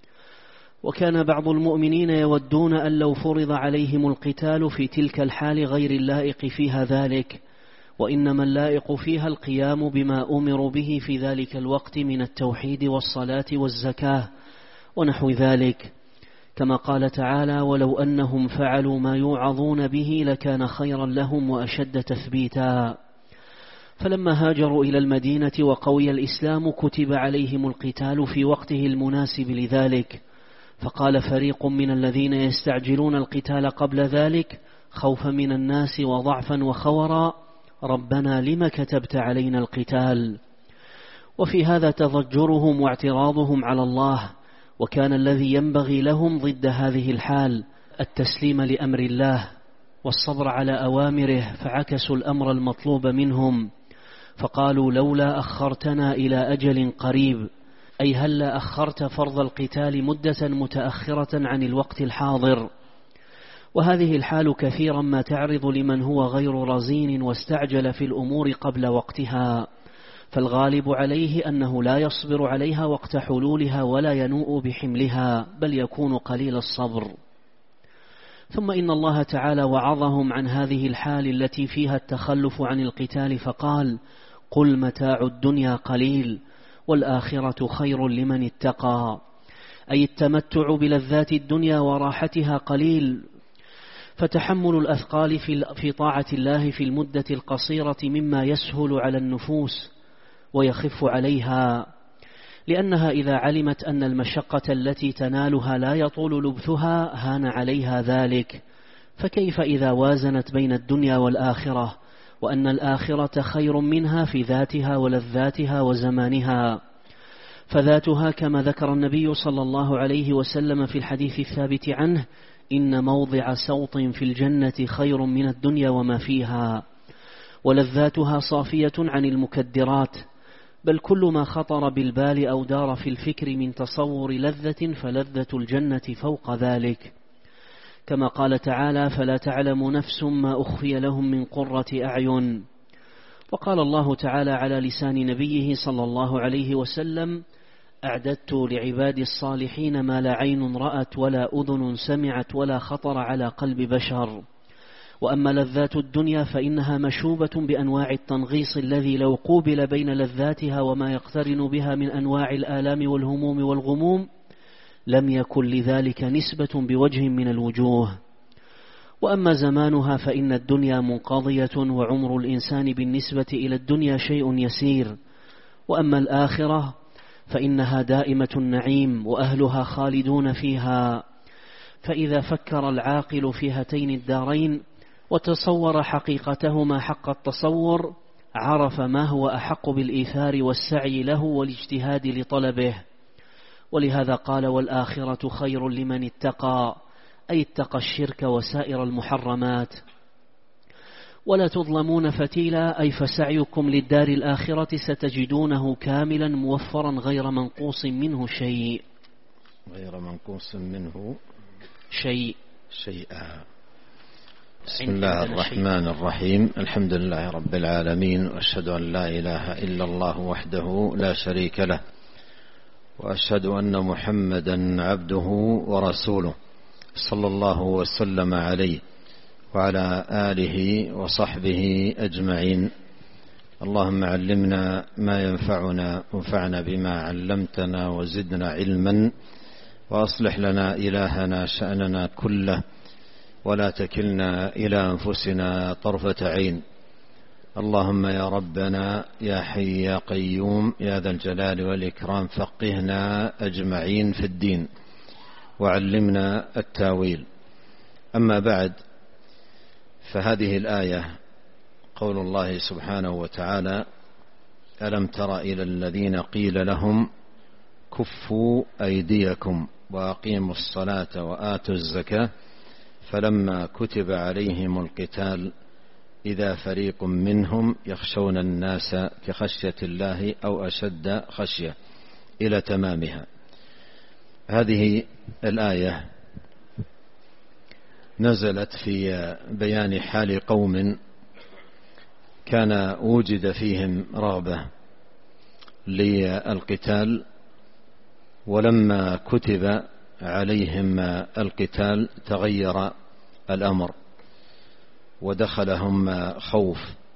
وكان بعض المؤمنين يودون أن لو فرض عليهم القتال في تلك الحال غير اللائق فيها ذلك، وإنما اللائق فيها القيام بما أمروا به في ذلك الوقت من التوحيد والصلاة والزكاة ونحو ذلك، كما قال تعالى: ولو أنهم فعلوا ما يوعظون به لكان خيرا لهم وأشد تثبيتا. فلما هاجروا إلى المدينة وقوي الإسلام كتب عليهم القتال في وقته المناسب لذلك، فقال فريق من الذين يستعجلون القتال قبل ذلك خوفا من الناس وضعفا وخورا: ربنا لم كتبت علينا القتال. وفي هذا تضجرهم واعتراضهم على الله، وكان الذي ينبغي لهم ضد هذه الحال التسليم لأمر الله والصبر على أوامره، فعكسوا الأمر المطلوب منهم، فقالوا لولا أخرتنا إلى أجل قريب، أي هلا أخرت فرض القتال مدة متأخرة عن الوقت الحاضر. وهذه الحال كثيرا ما تعرض لمن هو غير رزين واستعجل في الأمور قبل وقتها، فالغالب عليه أنه لا يصبر عليها وقت حلولها ولا ينوء بحملها، بل يكون قليل الصبر. ثم إن الله تعالى وعظهم عن هذه الحال التي فيها التخلف عن القتال، فقال: قل متاع الدنيا قليل والآخرة خير لمن اتقى، أي التمتع بلذات الدنيا وراحتها قليل، فتحمل الأثقال في طاعة الله في المدة القصيرة مما يسهل على النفوس ويخف عليها، لأنها إذا علمت أن المشقة التي تنالها لا يطول لبثها هان عليها ذلك، فكيف إذا وازنت بين الدنيا والآخرة وأن الآخرة خير منها في ذاتها ولذاتها وزمانها. فذاتها كما ذكر النبي صلى الله عليه وسلم في الحديث الثابت عنه: إن موضع سوط في الجنة خير من الدنيا وما فيها. ولذاتها صافية عن المكدرات، بل كل ما خطر بالبال أو دار في الفكر من تصور لذة فلذة الجنة فوق ذلك، كما قال تعالى: فلا تعلم نفس ما أخفي لهم من قرة أعين. وقال الله تعالى على لسان نبيه صلى الله عليه وسلم: أعددت لعبادي الصالحين ما لا عين رأت ولا أذن سمعت ولا خطر على قلب بشر. وأما لذات الدنيا فإنها مشوبة بأنواع التنغيص الذي لو قوبل بين لذاتها وما يقترن بها من أنواع الآلام والهموم والغموم لم يكن لذلك نسبة بوجه من الوجوه. وأما زمانها فإن الدنيا منقضية، وعمر الإنسان بالنسبة إلى الدنيا شيء يسير. وأما الآخرة فإنها دائمة النعيم، وأهلها خالدون فيها. فإذا فكر العاقل في هاتين الدارين وتصور حقيقتهما حق التصور، عرف ما هو أحق بالإيثار والسعي له والاجتهاد لطلبه. ولهذا قال: والآخرة خير لمن اتقى، أي اتقى الشرك وسائر المحرمات. ولا تظلمون فتيلا، أي فسعيكم للدار الآخرة ستجدونه كاملا موفرا غير منقوص منه شيء. غير منقوص منه شيئا. بسم الله الرحمن الرحيم. الحمد لله رب العالمين، وأشهد أن لا إله إلا الله وحده لا شريك له، وأشهد أن محمدا عبده ورسوله صلى الله وسلم عليه وعلى آله وصحبه أجمعين. اللهم علمنا ما ينفعنا، وانفعنا بما علمتنا، وزدنا علما، وأصلح لنا إلهنا شأننا كله، ولا تكلنا إلى أنفسنا طرفة عين. اللهم يا ربنا يا حي يا قيوم يا ذا الجلال والإكرام، فقهنا أجمعين في الدين، وعلمنا التاويل. أما بعد، فهذه الآية قول الله سبحانه وتعالى: ألم تر إلى الذين قيل لهم كفوا أيديكم وأقيموا الصلاة وآتوا الزكاة فلما كتب عليهم القتال إذا فريق منهم يخشون الناس كخشية الله أو أشد خشية، إلى تمامها. هذه الآية نزلت في بيان حال قوم كان وجد فيهم رغبة للقتال، ولما كتب عليهم القتال تغير الأمر ودخلهم خوف،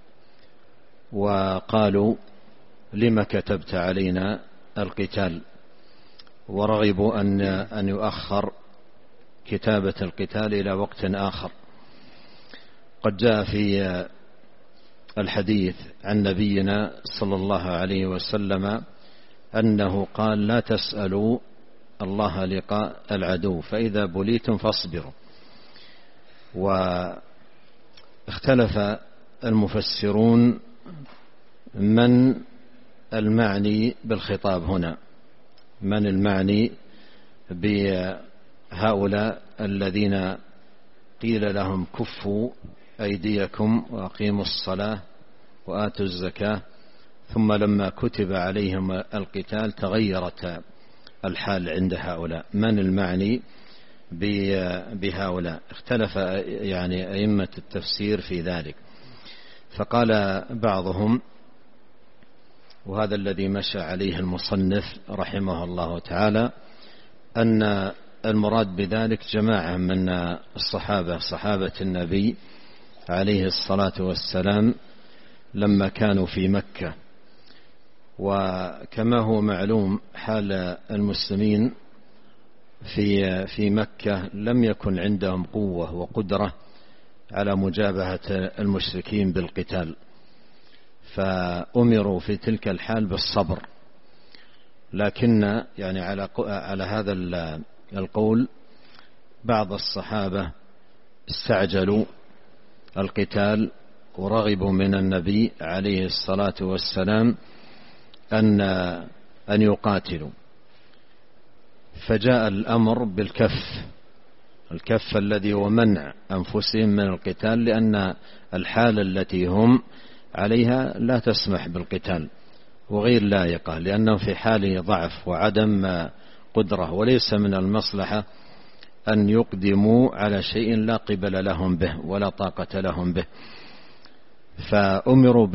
وقالوا: لما كتبت علينا القتال؟ ورغبوا أن يؤخر كتابة القتال إلى وقت آخر. قد جاء في الحديث عن نبينا صلى الله عليه وسلم أنه قال: لا تسألوا الله لقاء العدو، فإذا بليتم فاصبروا. واختلف المفسرون من المعني بالخطاب هنا، من المعني بهؤلاء الذين قيل لهم كفوا أيديكم وأقيموا الصلاة وآتوا الزكاة، ثم لما كتب عليهم القتال تغيرت الحال عند هؤلاء. من المعني بهؤلاء؟ اختلف يعني أئمة التفسير في ذلك. فقال بعضهم، وهذا الذي مشى عليه المصنف رحمه الله تعالى، أن المراد بذلك جماعة من الصحابة، صحابة النبي عليه الصلاة والسلام، لما كانوا في مكة. وكما هو معلوم حال المسلمين في مكة، لم يكن عندهم قوة وقدرة على مجابهة المشركين بالقتال، فأمروا في تلك الحال بالصبر. لكن يعني على هذا القول بعض الصحابة استعجلوا القتال ورغبوا من النبي عليه الصلاة والسلام أن يقاتلوا، فجاء الأمر الكف الذي هو منع أنفسهم من القتال، لأن الحالة التي هم عليها لا تسمح بالقتال وغير لائقة، لأنهم في حال ضعف وعدم قدرة، وليس من المصلحة أن يقدموا على شيء لا قبل لهم به ولا طاقة لهم به. فأمروا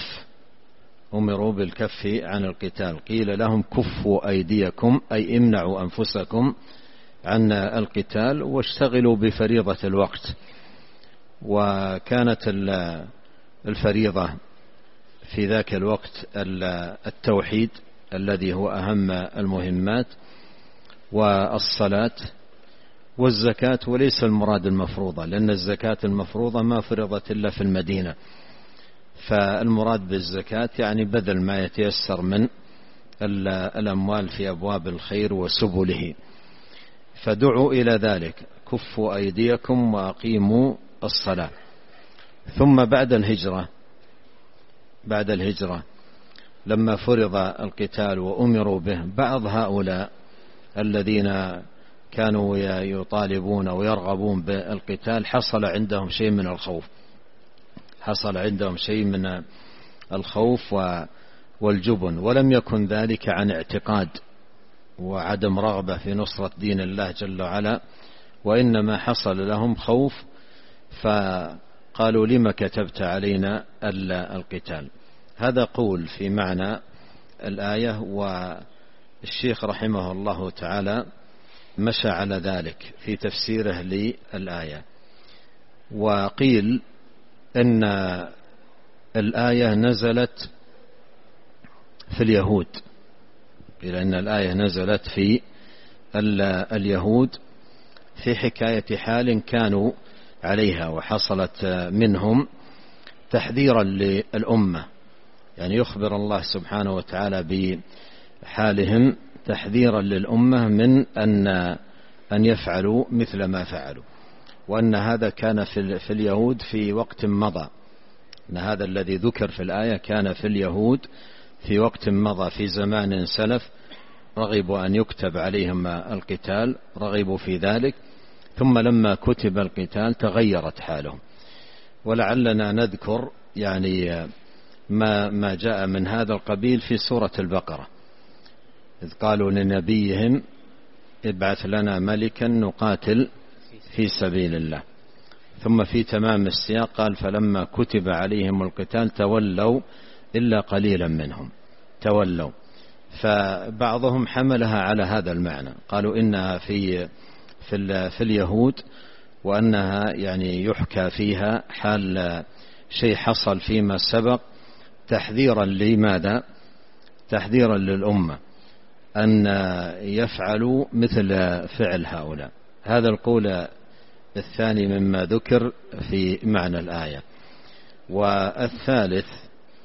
بالكف عن القتال. قيل لهم كفوا أيديكم، أي امنعوا أنفسكم عن القتال واشتغلوا بفريضة الوقت. وكانت الفريضة في ذاك الوقت التوحيد الذي هو أهم المهمات، والصلاة والزكاة، وليس المراد المفروضة، لأن الزكاة المفروضة ما فرضت إلا في المدينة. فالمراد بالزكاة يعني بذل ما يتيسر من الأموال في أبواب الخير وسبله. فدعوا إلى ذلك، كفوا أيديكم وأقيموا الصلاة. ثم بعد الهجرة لما فرض القتال وأمروا به، بعض هؤلاء الذين كانوا يطالبون ويرغبون بالقتال حصل عندهم شيء من الخوف والجبن، ولم يكن ذلك عن اعتقاد وعدم رغبة في نصرة دين الله جل وعلا، وإنما حصل لهم خوف، فقالوا لما كتبت علينا القتال. هذا قول في معنى الآية، والشيخ رحمه الله تعالى مشى على ذلك في تفسيره للآية. وقيل إن الآية نزلت في اليهود، قيل إن الآية نزلت في اليهود في حكاية حال كانوا عليها وحصلت منهم تحذيرا للأمة، يعني يخبر الله سبحانه وتعالى بحالهم تحذيرا للأمة من أن يفعلوا مثل ما فعلوا، وأن هذا كان في اليهود في وقت مضى، أن هذا الذي ذكر في الآية كان في اليهود في وقت مضى في زمان سلف، رغبوا أن يكتب عليهم القتال، رغبوا في ذلك، ثم لما كتب القتال تغيرت حالهم. ولعلنا نذكر يعني ما جاء من هذا القبيل في سورة البقرة، إذ قالوا لنبيهم ابعث لنا ملكا نقاتل في سبيل الله. ثم في تمام السياق قال فلما كتب عليهم القتال تولوا إلا قليلا منهم تولوا. فبعضهم حملها على هذا المعنى، قالوا إنها في اليهود، وأنها يعني يحكى فيها حال شيء حصل فيما سبق تحذيرا لماذا؟ تحذيرا للأمة أن يفعلوا مثل فعل هؤلاء. هذا القول الثاني مما ذكر في معنى الآية. والثالث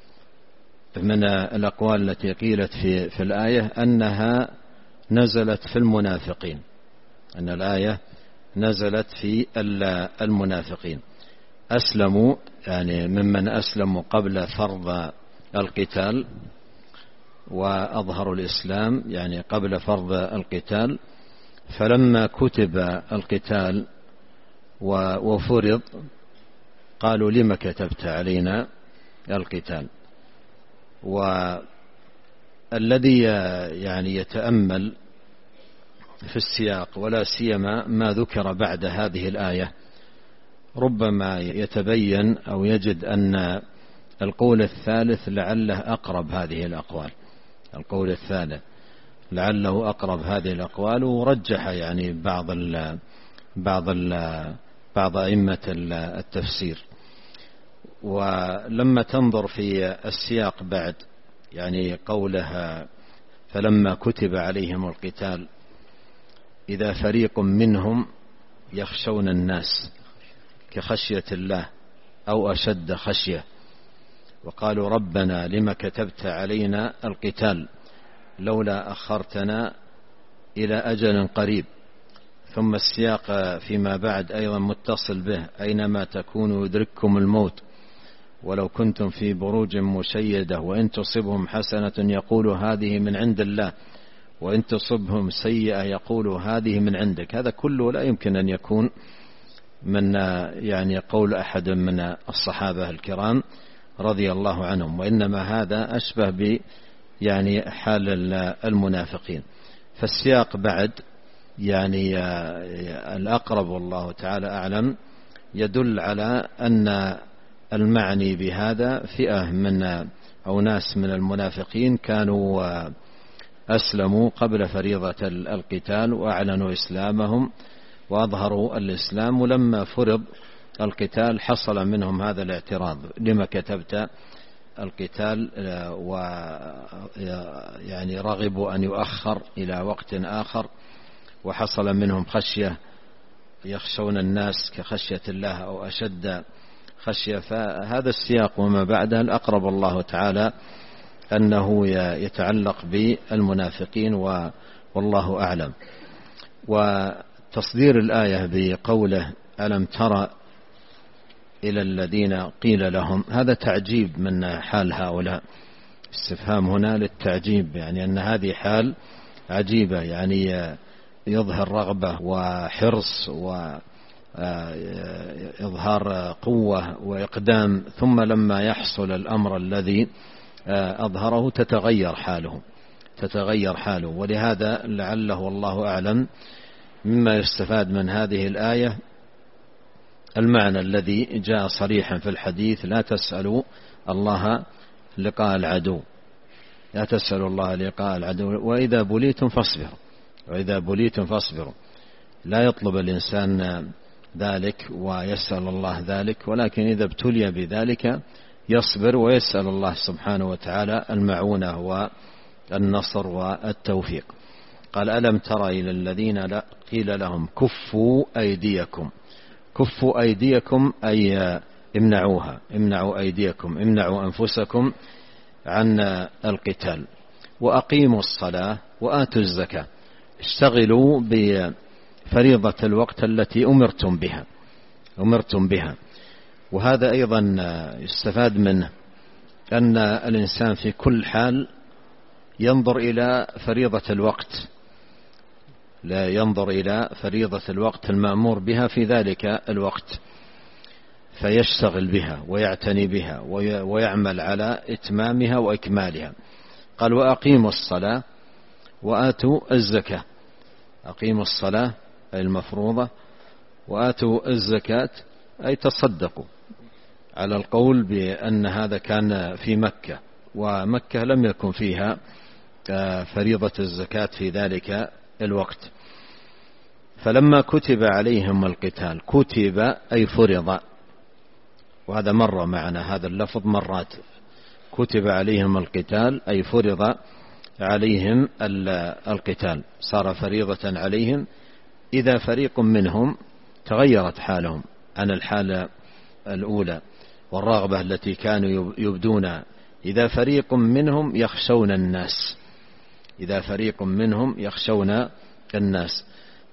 من الأقوال التي قيلت في الآية أنها نزلت في المنافقين، أن الآية نزلت في المنافقين، أسلموا يعني ممن أسلموا قبل فرض القتال وأظهروا الإسلام يعني قبل فرض القتال، فلما كتب القتال وفرض قالوا لما كتبت علينا القتال. والذي يعني يتأمل في السياق ولا سيما ما ذكر بعد هذه الآية ربما يتبين أو يجد أن القول الثالث لعله أقرب هذه الأقوال، القول الثالث لعله أقرب هذه الأقوال، ورجح يعني بعض أئمة التفسير. ولما تنظر في السياق بعد يعني قولها فلما كتب عليهم القتال، إذا فريق منهم يخشون الناس كخشية الله أو أشد خشية، وقالوا ربنا لما كتبت علينا القتال لولا أخرتنا إلى أجل قريب. ثم السياق فيما بعد أيضا متصل به أينما تكونوا يدرككم الموت ولو كنتم في بروج مشيدة وإن تصبهم حسنة يقول هذه من عند الله وإن تصبهم سيئة يقول هذه من عندك. هذا كله لا يمكن أن يكون من يعني قول أحد من الصحابة الكرام رضي الله عنهم، وإنما هذا أشبه ب يعني حال المنافقين. فالسياق بعد يعني الأقرب والله تعالى أعلم يدل على أن المعني بهذا فئة من أو ناس من المنافقين كانوا أسلموا قبل فريضة القتال وأعلنوا إسلامهم وأظهروا الإسلام، ولما فرض القتال حصل منهم هذا الاعتراض: لما كتبت القتال؟ ويعني رغبوا أن يؤخر إلى وقت آخر، وحصل منهم خشية يخشون الناس كخشية الله أو أشد خشية. فهذا السياق وما بعده الأقرب الله تعالى أنه يتعلق بالمنافقين والله أعلم. وتصدير الآية بقوله ألم ترى إلى الذين قيل لهم، هذا تعجيب من حال هؤلاء، استفهام هنا للتعجيب، يعني أن هذه حال عجيبة، يعني يظهر رغبة وحرص وإظهار قوة وإقدام، ثم لما يحصل الأمر الذي أظهره تتغير حاله. ولهذا لعله والله أعلم مما يستفاد من هذه الآية المعنى الذي جاء صريحا في الحديث: لا تسألوا الله لقاء العدو، لا تسألوا الله لقاء العدو، وإذا بليتم فاصبروا. لا يطلب الإنسان ذلك ويسأل الله ذلك، ولكن إذا ابتلي بذلك يصبر ويسأل الله سبحانه وتعالى المعونة والنصر والتوفيق. قال: ألم تر إلى الذين قيل لهم كفوا أيديكم. كفوا أيديكم أي امنعوا أيديكم، امنعوا أنفسكم عن القتال، وأقيموا الصلاة وآتوا الزكاة. اشتغلوا بفريضة الوقت التي أمرتم بها. وهذا أيضا يستفاد منه أن الإنسان في كل حال ينظر إلى فريضة الوقت، لا ينظر إلى فريضة الوقت المأمور بها في ذلك الوقت، فيشتغل بها ويعتني بها ويعمل على إتمامها وإكمالها. قال: وأقيموا الصلاة وآتوا الزكاة. أقيموا الصلاة أي المفروضة، وآتوا الزكاة أي تصدقوا، على القول بأن هذا كان في مكة، ومكة لم يكن فيها فريضة الزكاة في ذلك الوقت. فلما كتب عليهم القتال، كتب أي فرض، وهذا مر معنا هذا اللفظ مرات، كتب عليهم القتال أي فرض عليهم القتال، صار فريضة عليهم. إذا فريق منهم تغيرت حالهم عن الحالة الأولى والرغبة التي كانوا يبدونها. إذا فريق منهم يخشون الناس، إذا فريق منهم يخشون الناس.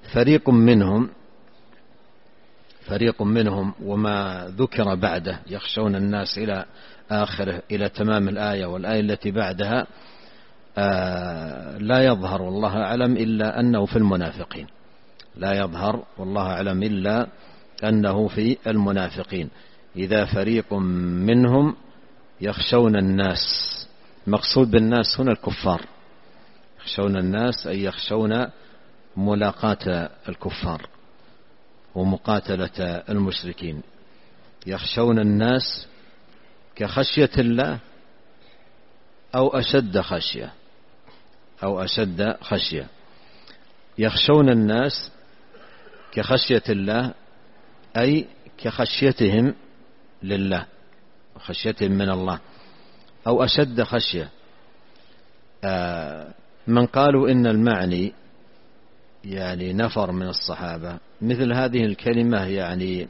فريق منهم وما ذكر بعده يخشون الناس إلى آخره، إلى تمام الآية والآية التي بعدها لا يظهر والله أعلم إلا أنه في المنافقين، لا يظهر والله أعلم إلا أنه في المنافقين. إذا فريق منهم يخشون الناس، مقصود بالناس هنا الكفار، يخشون الناس أي يخشون ملاقاة الكفار ومقاتلة المشركين. يخشون الناس كخشية الله أو أشد خشية. يخشون الناس كخشية الله أي كخشيتهم لله وخشيتهم من الله، أو أشد خشية. من قالوا إن المعني يعني نفر من الصحابة، مثل هذه الكلمة يعني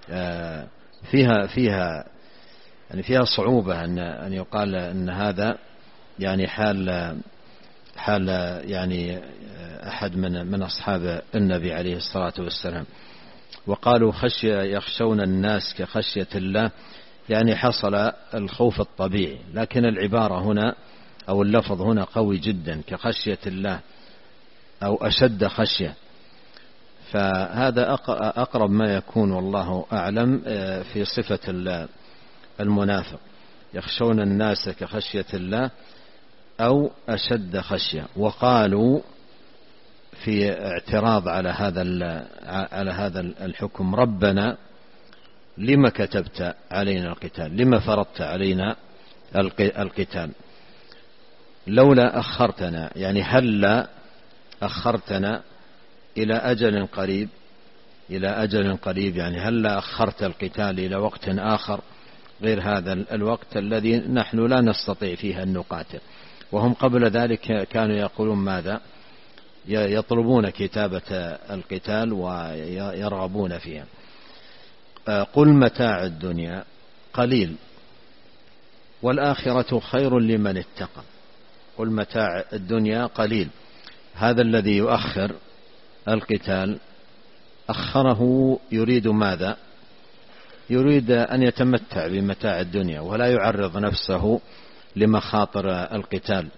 فيها صعوبة أن يقال أن هذا يعني حال يعني أحد من أصحاب النبي عليه الصلاة والسلام. وقالوا خشية يخشون الناس كخشية الله، يعني حصل الخوف الطبيعي، لكن العبارة هنا أو اللفظ هنا قوي جدا، كخشية الله أو أشد خشية. فهذا أقرب ما يكون والله أعلم في صفة المنافق، يخشون الناس كخشية الله أو أشد خشية. وقالوا في اعتراض على هذا الحكم: ربنا لما كتبت علينا القتال، لما فرضت علينا القتال، لولا أخرتنا، يعني هلا أخرتنا إلى أجل قريب، إلى أجل قريب، يعني هلا أخرت القتال إلى وقت آخر غير هذا الوقت الذي نحن لا نستطيع فيه أن نقاتل. وهم قبل ذلك كانوا يقولون ماذا؟ يطلبون كتابة القتال ويرغبون فيها. قل متاع الدنيا قليل والآخرة خير لمن اتقى. قل متاع الدنيا قليل، هذا الذي يؤخر القتال أخره يريد ماذا؟ يريد أن يتمتع بمتاع الدنيا ولا يعرض نفسه لمخاطر القتال،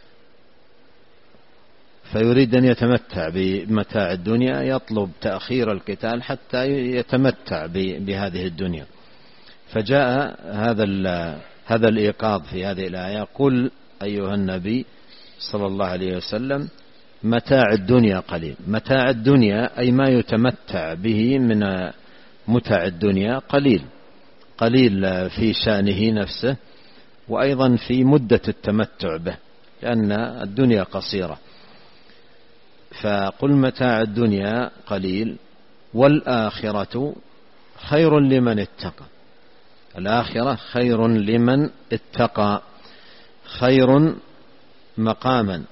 فيريد أن يتمتع بمتاع الدنيا، يطلب تأخير القتال حتى يتمتع بهذه الدنيا. فجاء هذا الإيقاظ في هذه الآية: قل أيها النبي صلى الله عليه وسلم متاع الدنيا قليل. متاع الدنيا أي ما يتمتع به من متاع الدنيا قليل في شأنه نفسه، وأيضا في مدة التمتع به، لأن الدنيا قصيرة. فقل متاع الدنيا قليل والآخرة خير لمن اتقى. الآخرة خير لمن اتقى، خير مقاما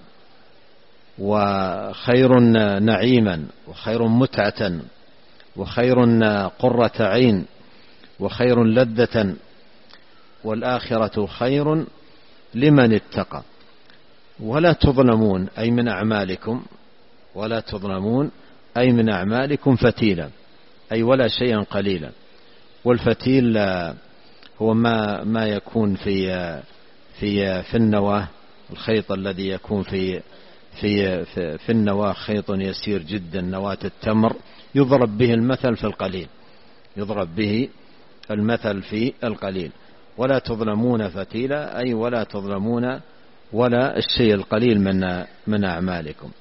وخير نعيما وخير متعة وخير قرة عين وخير لذة، والآخرة خير لمن اتقى. ولا تظلمون أي من أعمالكم، ولا تظلمون أي من أعمالكم فتيلا، أي ولا شيئا قليلا. والفتيل هو ما يكون في النواة، الخيط الذي يكون في النواة خيط يسير جدا، نواة التمر، يضرب به المثل في القليل، يضرب به المثل في القليل. ولا تظلمون فتيلا أي ولا تظلمون ولا الشيء القليل من أعمالكم.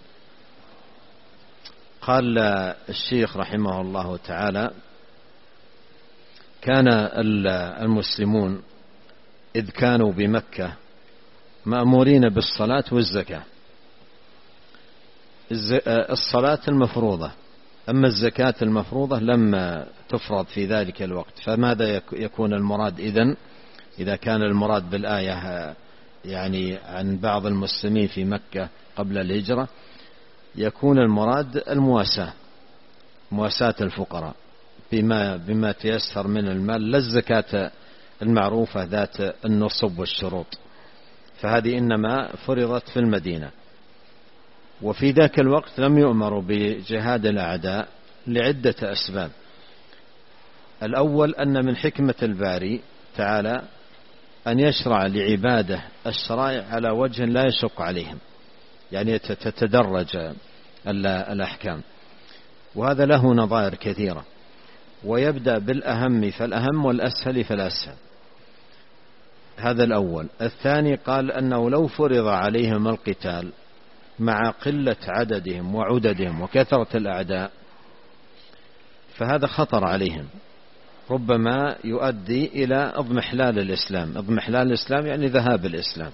قال الشيخ رحمه الله تعالى: كان المسلمون إذ كانوا بمكة مأمورين بالصلاة والزكاة. الصلاة المفروضة، أما الزكاة المفروضة لم تفرض في ذلك الوقت. فماذا يكون المراد إذا كان المراد بالآية يعني عن بعض المسلمين في مكة قبل الهجرة؟ يكون المراد مواساة الفقراء بما تيسر من المال، لا الزكاة المعروفة ذات النصب والشروط، فهذه إنما فرضت في المدينة. وفي ذاك الوقت لم يؤمروا بجهاد الأعداء لعدة أسباب. الأول أن من حكمة الباري تعالى أن يشرع لعباده الشرائع على وجه لا يشق عليهم، يعني تتدرج الأحكام، وهذا له نظائر كثيرة، ويبدأ بالأهم فالأهم والأسهل فالأسهل. هذا الأول. الثاني قال أنه لو فرض عليهم القتال مع قلة عددهم وعددهم وكثرة الأعداء فهذا خطر عليهم، ربما يؤدي إلى اضمحلال الإسلام. اضمحلال الإسلام يعني ذهاب الإسلام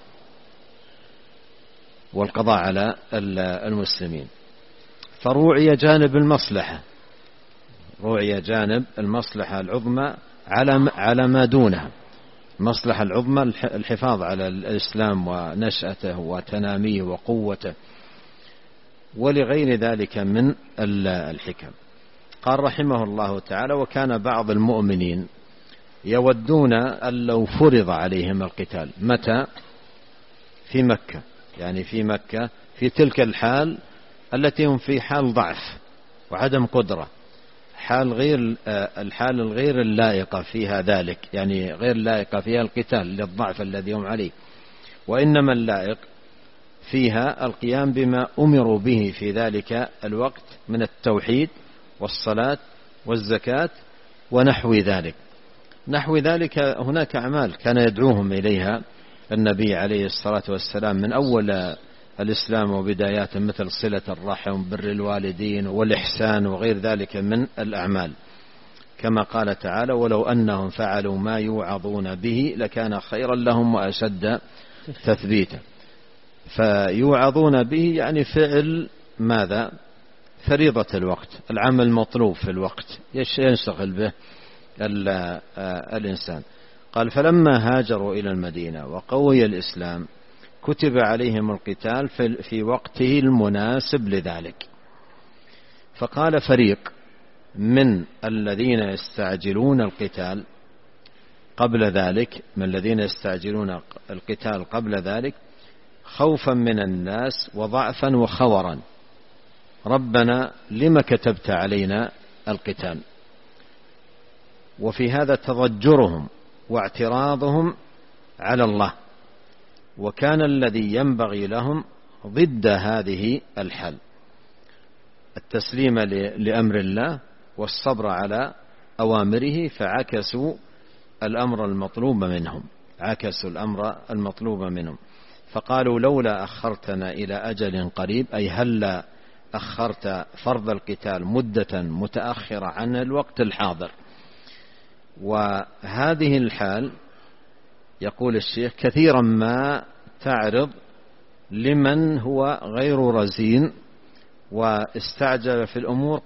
والقضاء على المسلمين. فروعي جانب المصلحة، روعي جانب المصلحة العظمى على ما دونها. المصلحة العظمى الحفاظ على الإسلام ونشأته وتناميه وقوته ولغير ذلك من الحكم. قال رحمه الله تعالى: وكان بعض المؤمنين يودون أن لو فرض عليهم القتال. متى؟ في مكة، يعني في مكة في تلك الحال التي هم في حال ضعف وعدم قدرة، الحال الغير اللائقة فيها ذلك، يعني غير لائقة فيها القتال للضعف الذي هم عليه، وإنما اللائق فيها القيام بما أمروا به في ذلك الوقت من التوحيد والصلاة والزكاة ونحو ذلك. نحو ذلك هناك أعمال كان يدعوهم إليها النبي عليه الصلاة والسلام من أول الإسلام وبدايات، مثل صلة الرحم، بر الوالدين، والإحسان وغير ذلك من الأعمال، كما قال تعالى: ولو أنهم فعلوا ما يوعظون به لكان خيرا لهم وأشد تثبيتا. فيوعظون به يعني فعل ماذا؟ فريضة الوقت، العمل المطلوب في الوقت ينشغل به الإنسان. قال: فلما هاجروا إلى المدينة وقوي الإسلام كتب عليهم القتال في وقته المناسب لذلك. فقال فريق من الذين يستعجلون القتال قبل ذلك، من الذين يستعجلون القتال قبل ذلك خوفا من الناس وضعفا وخورا: ربنا لم كتبت علينا القتال؟ وفي هذا تضجرهم واعتراضهم على الله، وكان الذي ينبغي لهم ضد هذه الحال: التسليم لأمر الله والصبر على أوامره، فعكسوا الأمر المطلوب منهم، فقالوا: لولا أخرتنا إلى أجل قريب، أي هلا أخرت فرض القتال مدة متأخرة عن الوقت الحاضر. وهذه الحال يقول الشيخ كثيرا ما تعرض لمن هو غير رزين واستعجل في الأمور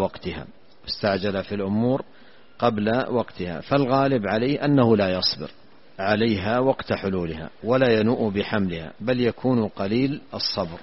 قبل وقتها، فالغالب عليه أنه لا يصبر عليها وقت حلولها ولا ينوء بحملها، بل يكون قليل الصبر.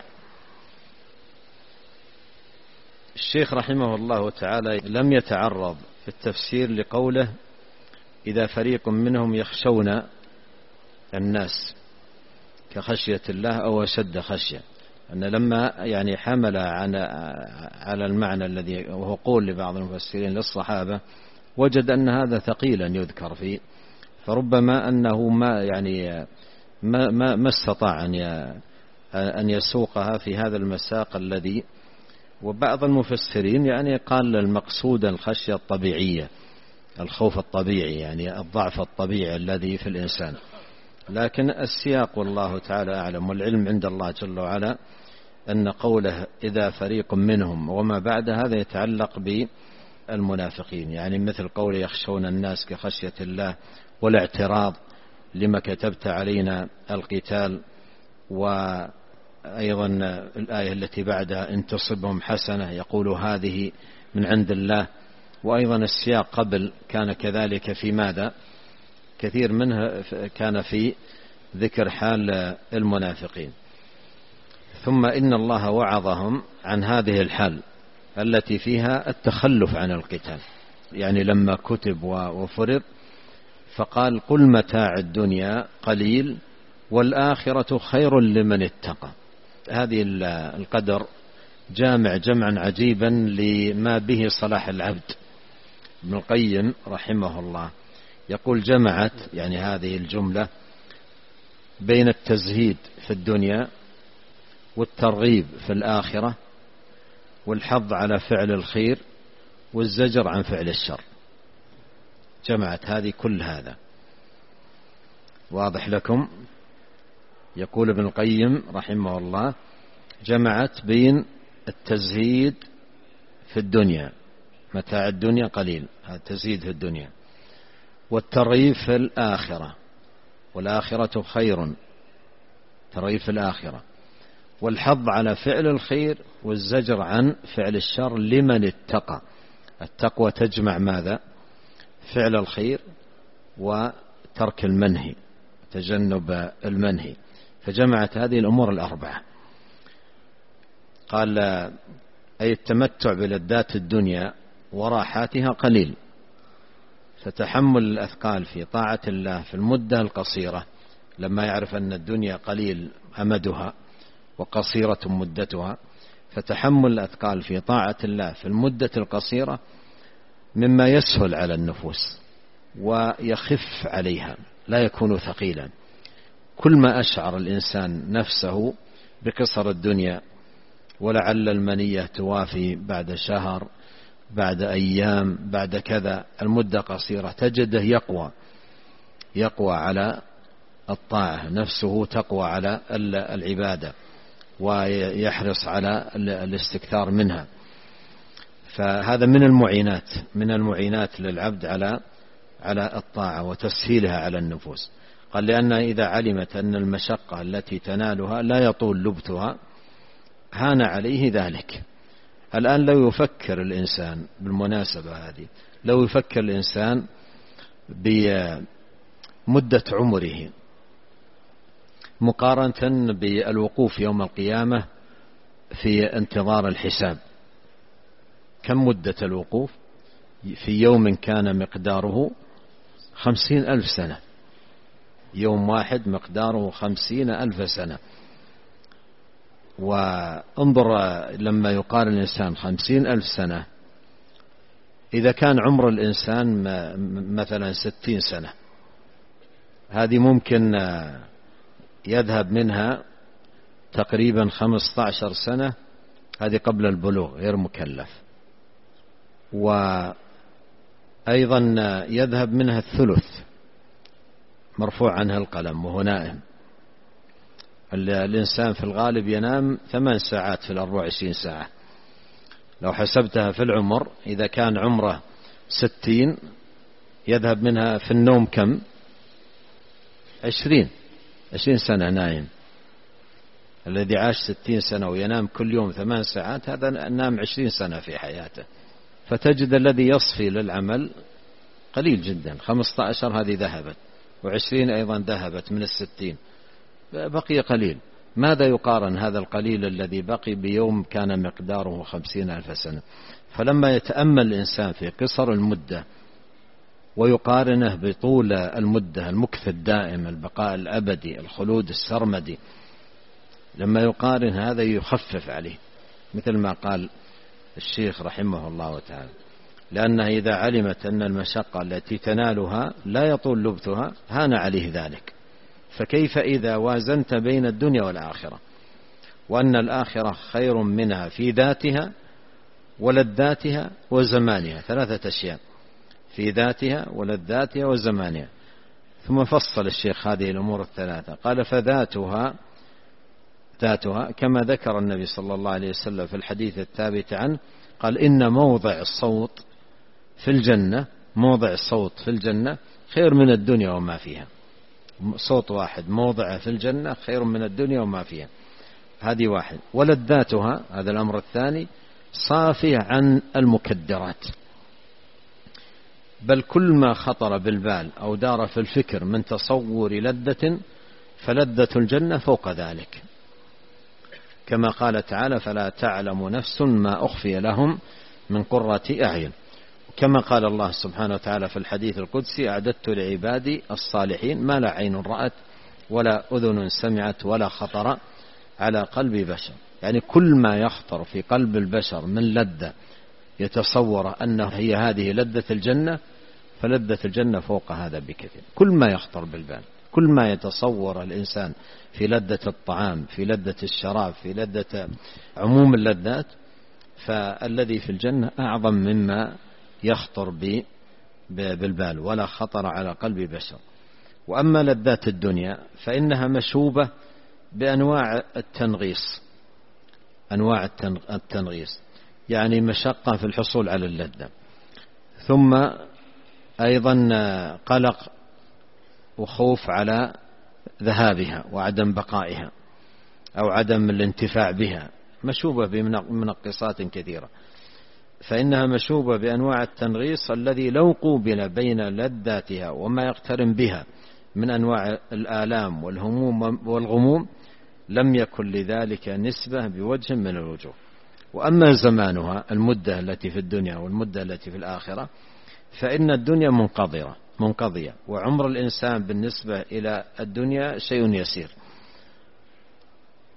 الشيخ رحمه الله تعالى لم يتعرض في التفسير لقوله: إذا فريق منهم يخشون الناس كخشية الله أو أشد خشية، أن لما يعني حمل على المعنى الذي وهو قول لبعض المفسرين للصحابة، وجد أن هذا ثقيلا يذكر فيه، فربما أنه ما استطاع أن يسوقها في هذا المساق الذي. وبعض المفسرين يعني قال المقصود الخشية الطبيعية، الخوف الطبيعي، يعني الضعف الطبيعي الذي في الإنسان، لكن السياق والله تعالى أعلم، والعلم عند الله جل وعلا أن قوله إذا فريق منهم وما بعد هذا يتعلق بالمنافقين، يعني مثل قول يخشون الناس كخشية الله، والاعتراض لما كتبت علينا القتال، وأيضا الآية التي بعدها إن تصبهم حسنة يقول هذه من عند الله. وأيضا السياق قبل كان كذلك في ماذا؟ كثير منها كان في ذكر حال المنافقين. ثم إن الله وعظهم عن هذه الحال التي فيها التخلف عن القتال، يعني لما كتب وفرض فقال: قل متاع الدنيا قليل والآخرة خير لمن اتقى. هذه القدر جامع جمعا عجيبا لما به صلاح العبد. ابن القيم رحمه الله يقول: جمعت يعني هذه الجملة بين التزهيد في الدنيا والترغيب في الآخرة والحظ على فعل الخير والزجر عن فعل الشر، جمعت هذه كل هذا. واضح لكم؟ يقول ابن القيم رحمه الله: جمعت بين التزهيد في الدنيا، متاع الدنيا قليل، هذا تزهيد في الدنيا، والترغيب في الآخرة، والآخرة خير، ترغيب في الآخرة، والحظ على فعل الخير والزجر عن فعل الشر لمن اتقى. التقوى تجمع ماذا؟ فعل الخير وترك المنهي، تجنب المنهي، فجمعت هذه الأمور الأربعة. قال: أي التمتع بلذات الدنيا وراحاتها قليل، فتحمل الأثقال في طاعة الله في المدة القصيرة، لما يعرف أن الدنيا قليل أمدها وقصيرة مدتها، فتحمل الأثقال في طاعة الله في المدة القصيرة مما يسهل على النفوس ويخف عليها، لا يكون ثقيلا. كل ما أشعر الإنسان نفسه بقصر الدنيا ولعل المنية توافي بعد شهر، بعد أيام، بعد كذا، المدة قصيرة، تجده يقوى على الطاعة، نفسه تقوى على العبادة ويحرص على الاستكثار منها. فهذا من المعينات للعبد على الطاعة وتسهيلها على النفوس. قال لأنها إذا علمت أن المشقة التي تنالها لا يطول لبثها هان عليه ذلك. الآن لو يفكر الإنسان بالمناسبة هذه، لو يفكر الإنسان بمدة عمره مقارنة بالوقوف يوم القيامة في انتظار الحساب، كم مدة الوقوف في يوم كان مقداره 50,000 سنة، يوم واحد مقداره 50,000 سنة. وانظر لما يقارن الإنسان 50,000 سنة، إذا كان عمر الإنسان مثلا 60 سنة، هذه ممكن يذهب منها تقريبا 15 سنة، هذه قبل البلوغ غير مكلف، وأيضا يذهب منها الثلث مرفوع عنها القلم وهو نائم. الإنسان في الغالب ينام 8 ساعات في 24 ساعة، لو حسبتها في العمر إذا كان عمره 60 يذهب منها في النوم كم؟ 20 سنة نايم. الذي عاش 60 سنة وينام كل يوم 8 ساعات هذا نام 20 سنة في حياته. فتجد الذي يصفي للعمل قليل جدا، 15 هذه ذهبت، و20 أيضا ذهبت من 60، بقي قليل. ماذا يقارن هذا القليل الذي بقي بيوم كان مقداره 50,000 سنة؟ فلما يتأمل الإنسان في قصر المدة ويقارنه بطول المدة، المكث الدائم، البقاء الأبدي، الخلود السرمدي، لما يقارن هذا يخفف عليه، مثل ما قال الشيخ رحمه الله تعالى، لأنها إذا علمت أن المشقة التي تنالها لا يطول لبثها هان عليه ذلك. فكيف إذا وازنت بين الدنيا والآخرة، وأن الآخرة خير منها في ذاتها ولذاتها وزمانها، 3 أشياء، في ذاتها ولذاتها وزمانها. ثم فصل الشيخ هذه الأمور ال3، قال فذاتها كما ذكر النبي صلى الله عليه وسلم في الحديث الثابت عنه، قال إن موضع الصوت في الجنة خير من الدنيا وما فيها. صوت واحد موضعه في الجنة خير من الدنيا وما فيها، هذه واحد. ولذاتها، هذا الأمر الثاني، صافية عن المكدرات، بل كل ما خطر بالبال أو دار في الفكر من تصور لذة فلذة الجنة فوق ذلك، كما قال تعالى فلا تعلم نفس ما أخفي لهم من قرة أعين. كما قال الله سبحانه وتعالى في الحديث القدسي أعددت لعبادي الصالحين ما لا عين رأت ولا أذن سمعت ولا خطر على قلب بشر. يعني كل ما يخطر في قلب البشر من لذة يتصور أنه هي هذه لذة الجنة، فلذة الجنة فوق هذا بكثير. كل ما يخطر بالبال، كل ما يتصور الإنسان في لذة الطعام، في لذة الشراب، في لذة عموم اللذات، فالذي في الجنة أعظم مما يخطر بالبال ولا خطر على قلب بشر. وأما لذات الدنيا فإنها مشوبة بأنواع التنغيص، يعني مشقة في الحصول على اللذة، ثم أيضا قلق وخوف على ذهابها وعدم بقائها أو عدم الانتفاع بها، مشوبة بمنقصات كثيرة. فإنها مشوبة بأنواع التنغيص الذي لو قوبل بين لذاتها وما يقترن بها من أنواع الآلام والهموم والغموم لم يكن لذلك نسبة بوجه من الوجوه. وأما زمانها، المدة التي في الدنيا والمدة التي في الآخرة، فإن الدنيا منقضية، وعمر الإنسان بالنسبة إلى الدنيا شيء يسير.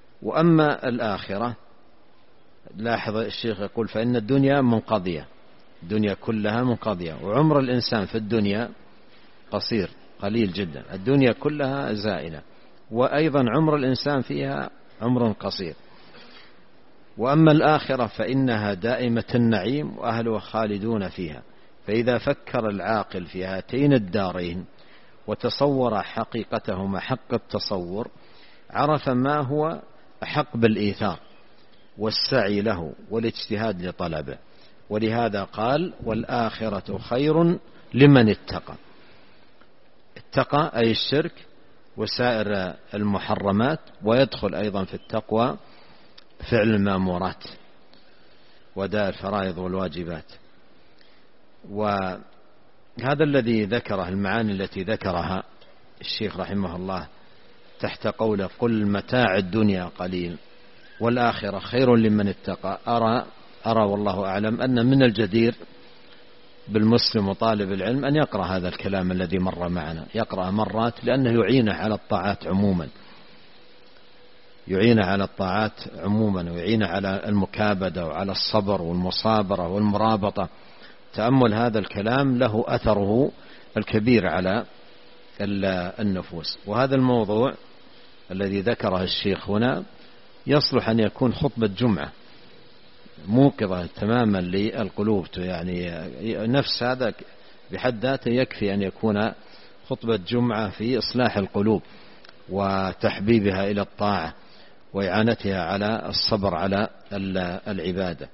وأما الآخرة، لاحظ الشيخ يقول فإن الدنيا منقضية، الدنيا كلها منقضية، وعمر الإنسان في الدنيا قصير قليل جدا، الدنيا كلها زائلة، وأيضا عمر الإنسان فيها عمر قصير. وأما الآخرة فإنها دائمة النعيم وأهلها خالدون فيها. فإذا فكر العاقل في هاتين الدارين وتصور حقيقتهما حق التصور، عرف ما هو أحق بالإيثار والسعي له والاجتهاد لطلبه. ولهذا قال: والآخرة خير لمن اتقى. اتقى أي الشرك وسائر المحرمات، ويدخل أيضا في التقوى فعل المأمورات وداء الفرائض والواجبات. وهذا الذي ذكره، المعاني التي ذكرها الشيخ رحمه الله تحت قوله: قل متاع الدنيا قليل والآخرة خير لمن اتقى، أرى والله أعلم أن من الجدير بالمسلم وطالب العلم أن يقرأ هذا الكلام الذي مر معنا، يقرأ مرات، لأنه يعينه على الطاعات عموما، يعينه على الطاعات عموما، ويعينه على المكابدة وعلى الصبر والمصابرة والمرابطة. تأمل هذا الكلام له أثره الكبير على النفوس. وهذا الموضوع الذي ذكره الشيخ هنا يصلح أن يكون خطبة جمعة موقظة تماما للقلوب، يعني نفس هذا بحد ذاته يكفي أن يكون خطبة جمعة في إصلاح القلوب وتحبيبها إلى الطاعة وإعانتها على الصبر على العبادة.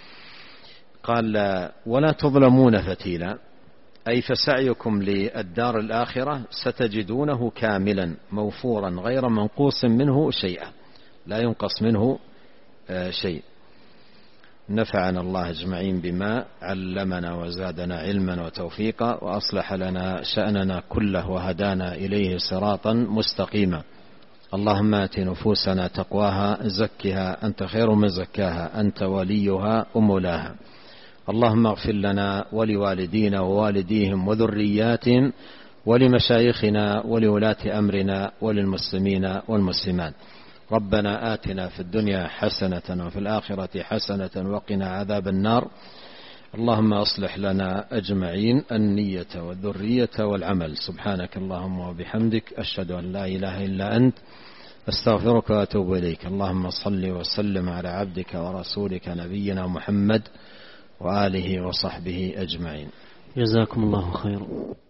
قال: ولا تظلمون فتيلا، أي فسعيكم للدار الآخرة ستجدونه كاملا موفورا غير منقوص منه شيئا، لا ينقص منه شيء. نفعنا الله أجمعين بما علمنا وزادنا علما وتوفيقا، وأصلح لنا شأننا كله وهدانا إليه صراطا مستقيما. اللهم آت نفوسنا تقواها زكها أنت خير من زكاها أنت وليها ومولاها. اللهم اغفر لنا ولوالدينا ووالديهم وذرياتهم ولمشايخنا ولولاة أمرنا وللمسلمين والمسلمات. ربنا آتنا في الدنيا حسنة وفي الآخرة حسنة وقنا عذاب النار. اللهم أصلح لنا أجمعين النية والذرية والعمل. سبحانك اللهم وبحمدك، أشهد أن لا إله إلا أنت، أستغفرك وأتوب إليك. اللهم صل وسلم على عبدك ورسولك نبينا محمد وآله وصحبه أجمعين. جزاكم الله خيرا.